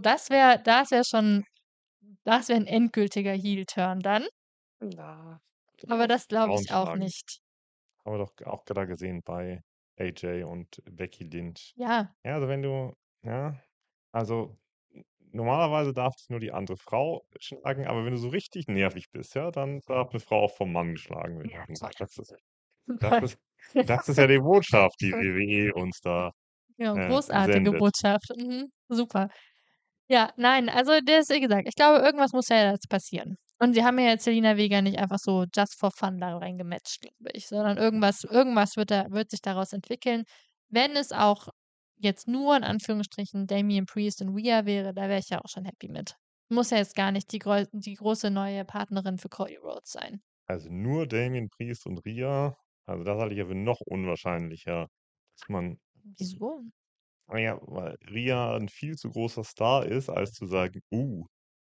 das wäre ein endgültiger Heel-Turn dann. Ja. Aber das glaube Frauen ich auch schlagen. nicht. Haben wir doch auch gerade gesehen bei AJ und Becky Lynch. Ja, Ja, also wenn du, ja, also normalerweise darf dich nur die andere Frau schlagen, aber wenn du so richtig nervig bist, ja, dann darf eine Frau auch vom Mann geschlagen werden. Das ist, das ist ja die Botschaft, die WWE uns da ja, großartige sendet. Botschaft. Mhm, super. Ja, nein, also das, wie gesagt, ich glaube, irgendwas muss ja jetzt passieren. Und sie haben ja jetzt Selina Vega nicht einfach so just for fun da reingematcht, glaube ich, sondern irgendwas wird sich daraus entwickeln. Wenn es auch jetzt nur in Anführungsstrichen Damian Priest und Rhea wäre, da wäre ich ja auch schon happy mit. Muss ja jetzt gar nicht die große neue Partnerin für Cody Rhodes sein. Also nur Damien Priest und Rhea, also das halte ich ja für noch unwahrscheinlicher, dass man, Wieso? naja, weil Rhea ein viel zu großer Star ist, als zu sagen,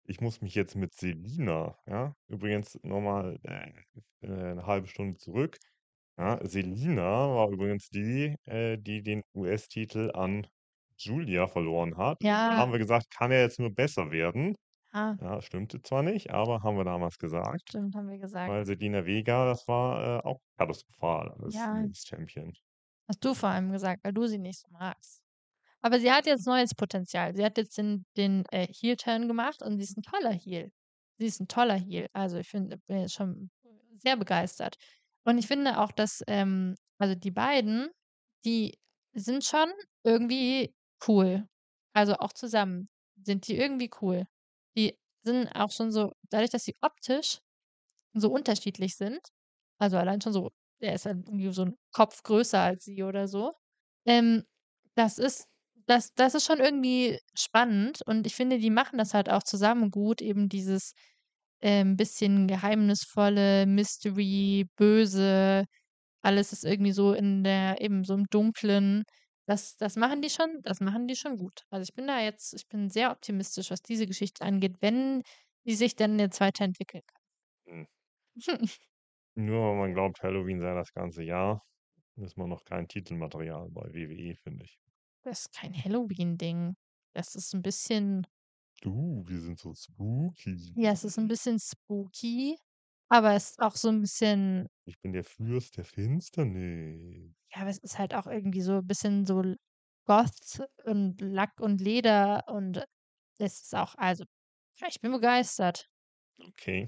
Ich muss mich jetzt mit Selina, ja, übrigens nochmal 'ne 1/2 Stunde zurück. Ja, Selina war übrigens die, die den US-Titel an Julia verloren hat. Da Ja, haben wir gesagt, kann ja jetzt nur besser werden. ja, Ja, stimmte zwar nicht, aber haben wir damals gesagt, stimmt, haben wir weil gesagt. Selina Vega, das war, auch katastrophal als Ja, US-Champion. hast du vor allem gesagt, weil du sie nicht so magst. Aber sie hat jetzt neues Potenzial. Sie hat jetzt den Heel-Turn gemacht und sie ist ein toller Heel. Sie ist ein toller Heel. Also, ich finde bin jetzt schon sehr begeistert. Und ich finde auch, dass, also, die beiden, die sind schon irgendwie cool. Also, auch zusammen sind die irgendwie cool. Die sind auch schon so dadurch, dass sie optisch so unterschiedlich sind, also, allein schon so er ist halt irgendwie so 'n Kopf größer als sie oder so. Ähm, das ist das ist schon irgendwie spannend und ich finde, die machen das halt auch zusammen gut, eben dieses, bisschen geheimnisvolle, Mystery, böse, alles ist irgendwie so in der eben so im Dunklen. Das machen die schon gut. Also, ich bin sehr optimistisch, was diese Geschichte angeht, wenn die sich dann jetzt weiterentwickeln Hm. kann. Nur weil man glaubt, Halloween sei das ganze Jahr, ist man noch kein Titelmaterial bei WWE, finde ich. Das ist kein Halloween-Ding. Das ist 'n bisschen Wir sind so spooky. ja, es ist 'n bisschen spooky, aber es ist auch so 'n bisschen Ich bin der Fürst der Finsternis. ja, aber es ist halt auch irgendwie so bisschen so l Goth und Lack und Leder und es ist auch also, ja, ich bin begeistert. Okay.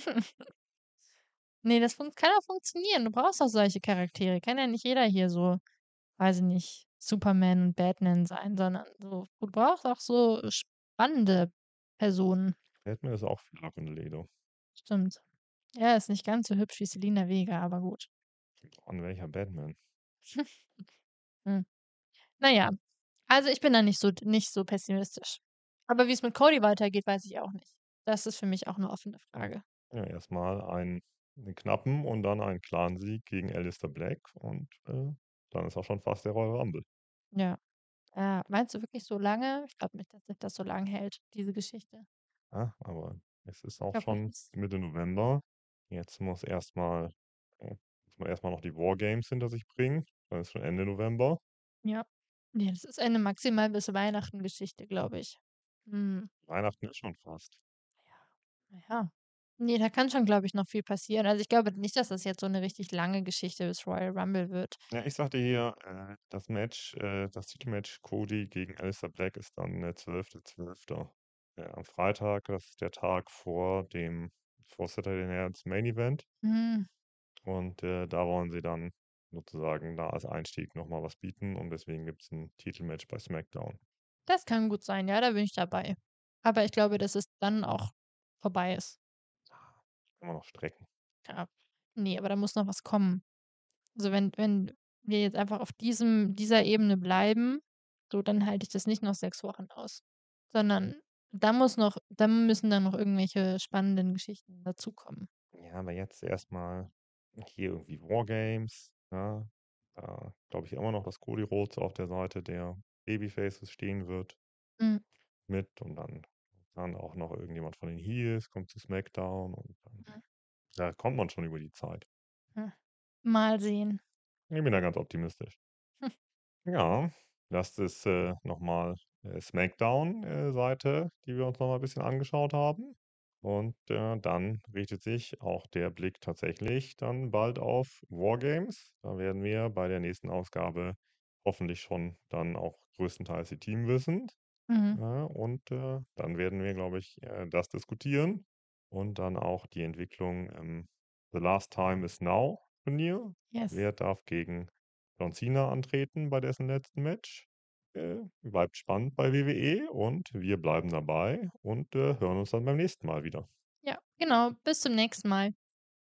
Ne, das kann auch funktionieren. Du brauchst auch solche Charaktere. Kann ja nicht jeder hier so, weiß ich nicht, Superman und Batman sein, sondern so du brauchst auch so spannende Personen. Batman ist auch viel Lack und Leder. Stimmt. Ja, ist nicht ganz so hübsch wie Selina Vega, aber gut. An welcher Batman? Hm. Na ja, also ich bin da nicht so pessimistisch. Aber wie's mit Cody weitergeht, weiß ich auch nicht. Das ist für mich auch 'ne offene Frage. Ja, erstmal einen knappen und dann einen klaren Sieg gegen Aleister Black und, dann ist auch schon fast der Royal Rumble. Ja. Meinst du wirklich so lange? Ich glaube nicht, dass sich das so lang hält, diese Geschichte. Ja, aber es ist Ich auch glaube, das schon ist Mitte November. Jetzt muss man erst noch die Wargames hinter sich bringen. Dann ist schon Ende November. ja. Ne, das ist eine maximal bis Weihnachten Geschichte, glaube ich. Mhm. Weihnachten ist schon fast. Na ja. Ne, da kann schon, glaube ich, noch viel passieren. Also, ich glaube nicht, dass das jetzt so 'ne richtig lange Geschichte bis Royal Rumble wird. Ja, ich sagte hier, das Titelmatch Cody gegen Aleister Black ist dann der 12.12. Am Freitag, das ist der Tag vor Saturday Night's Main Event. Mhm. Und, da wollen sie dann sozusagen da als Einstieg noch mal was bieten und deswegen gibt's 'n Titelmatch bei SmackDown. Das kann gut sein, ja, da bin ich dabei. Aber ich glaube, dass es dann auch vorbei ist. Kann man noch strecken. Ja. Ne, aber da muss noch was kommen. Also, wenn wir jetzt einfach auf dieser Ebene bleiben, so, dann halte ich das nicht noch 6 Wochen aus, sondern da müssen dann noch irgendwelche spannenden Geschichten dazukommen. Ja, aber jetzt erstmal hier irgendwie Wargames, ja? Da glaube ich immer noch, dass Cody Rhodes auf der Seite der Babyfaces stehen wird Mhm, mit und dann auch noch irgendjemand von den Heels kommt zu SmackDown und dann mhm, da kommt man schon über die Zeit. hm. Mal sehen. Ich bin da ganz optimistisch. Ja, das ist, noch mal, SmackDown, Seite, die wir uns noch mal 'n bisschen angeschaut haben. Und, dann richtet sich auch der Blick tatsächlich dann bald auf Wargames. Da werden wir bei der nächsten Ausgabe hoffentlich schon dann auch größtenteils die Teamwissen. Mhm. Und, dann werden wir, glaube ich, das diskutieren und dann auch die Entwicklung im „The Last Time Is Now“ Turnier. Yes. Wer darf gegen John Cena antreten bei dessen letzten Match? Bleibt spannend bei WWE und wir bleiben dabei und, hören uns dann beim nächsten Mal wieder. Ja, genau. Bis zum nächsten Mal.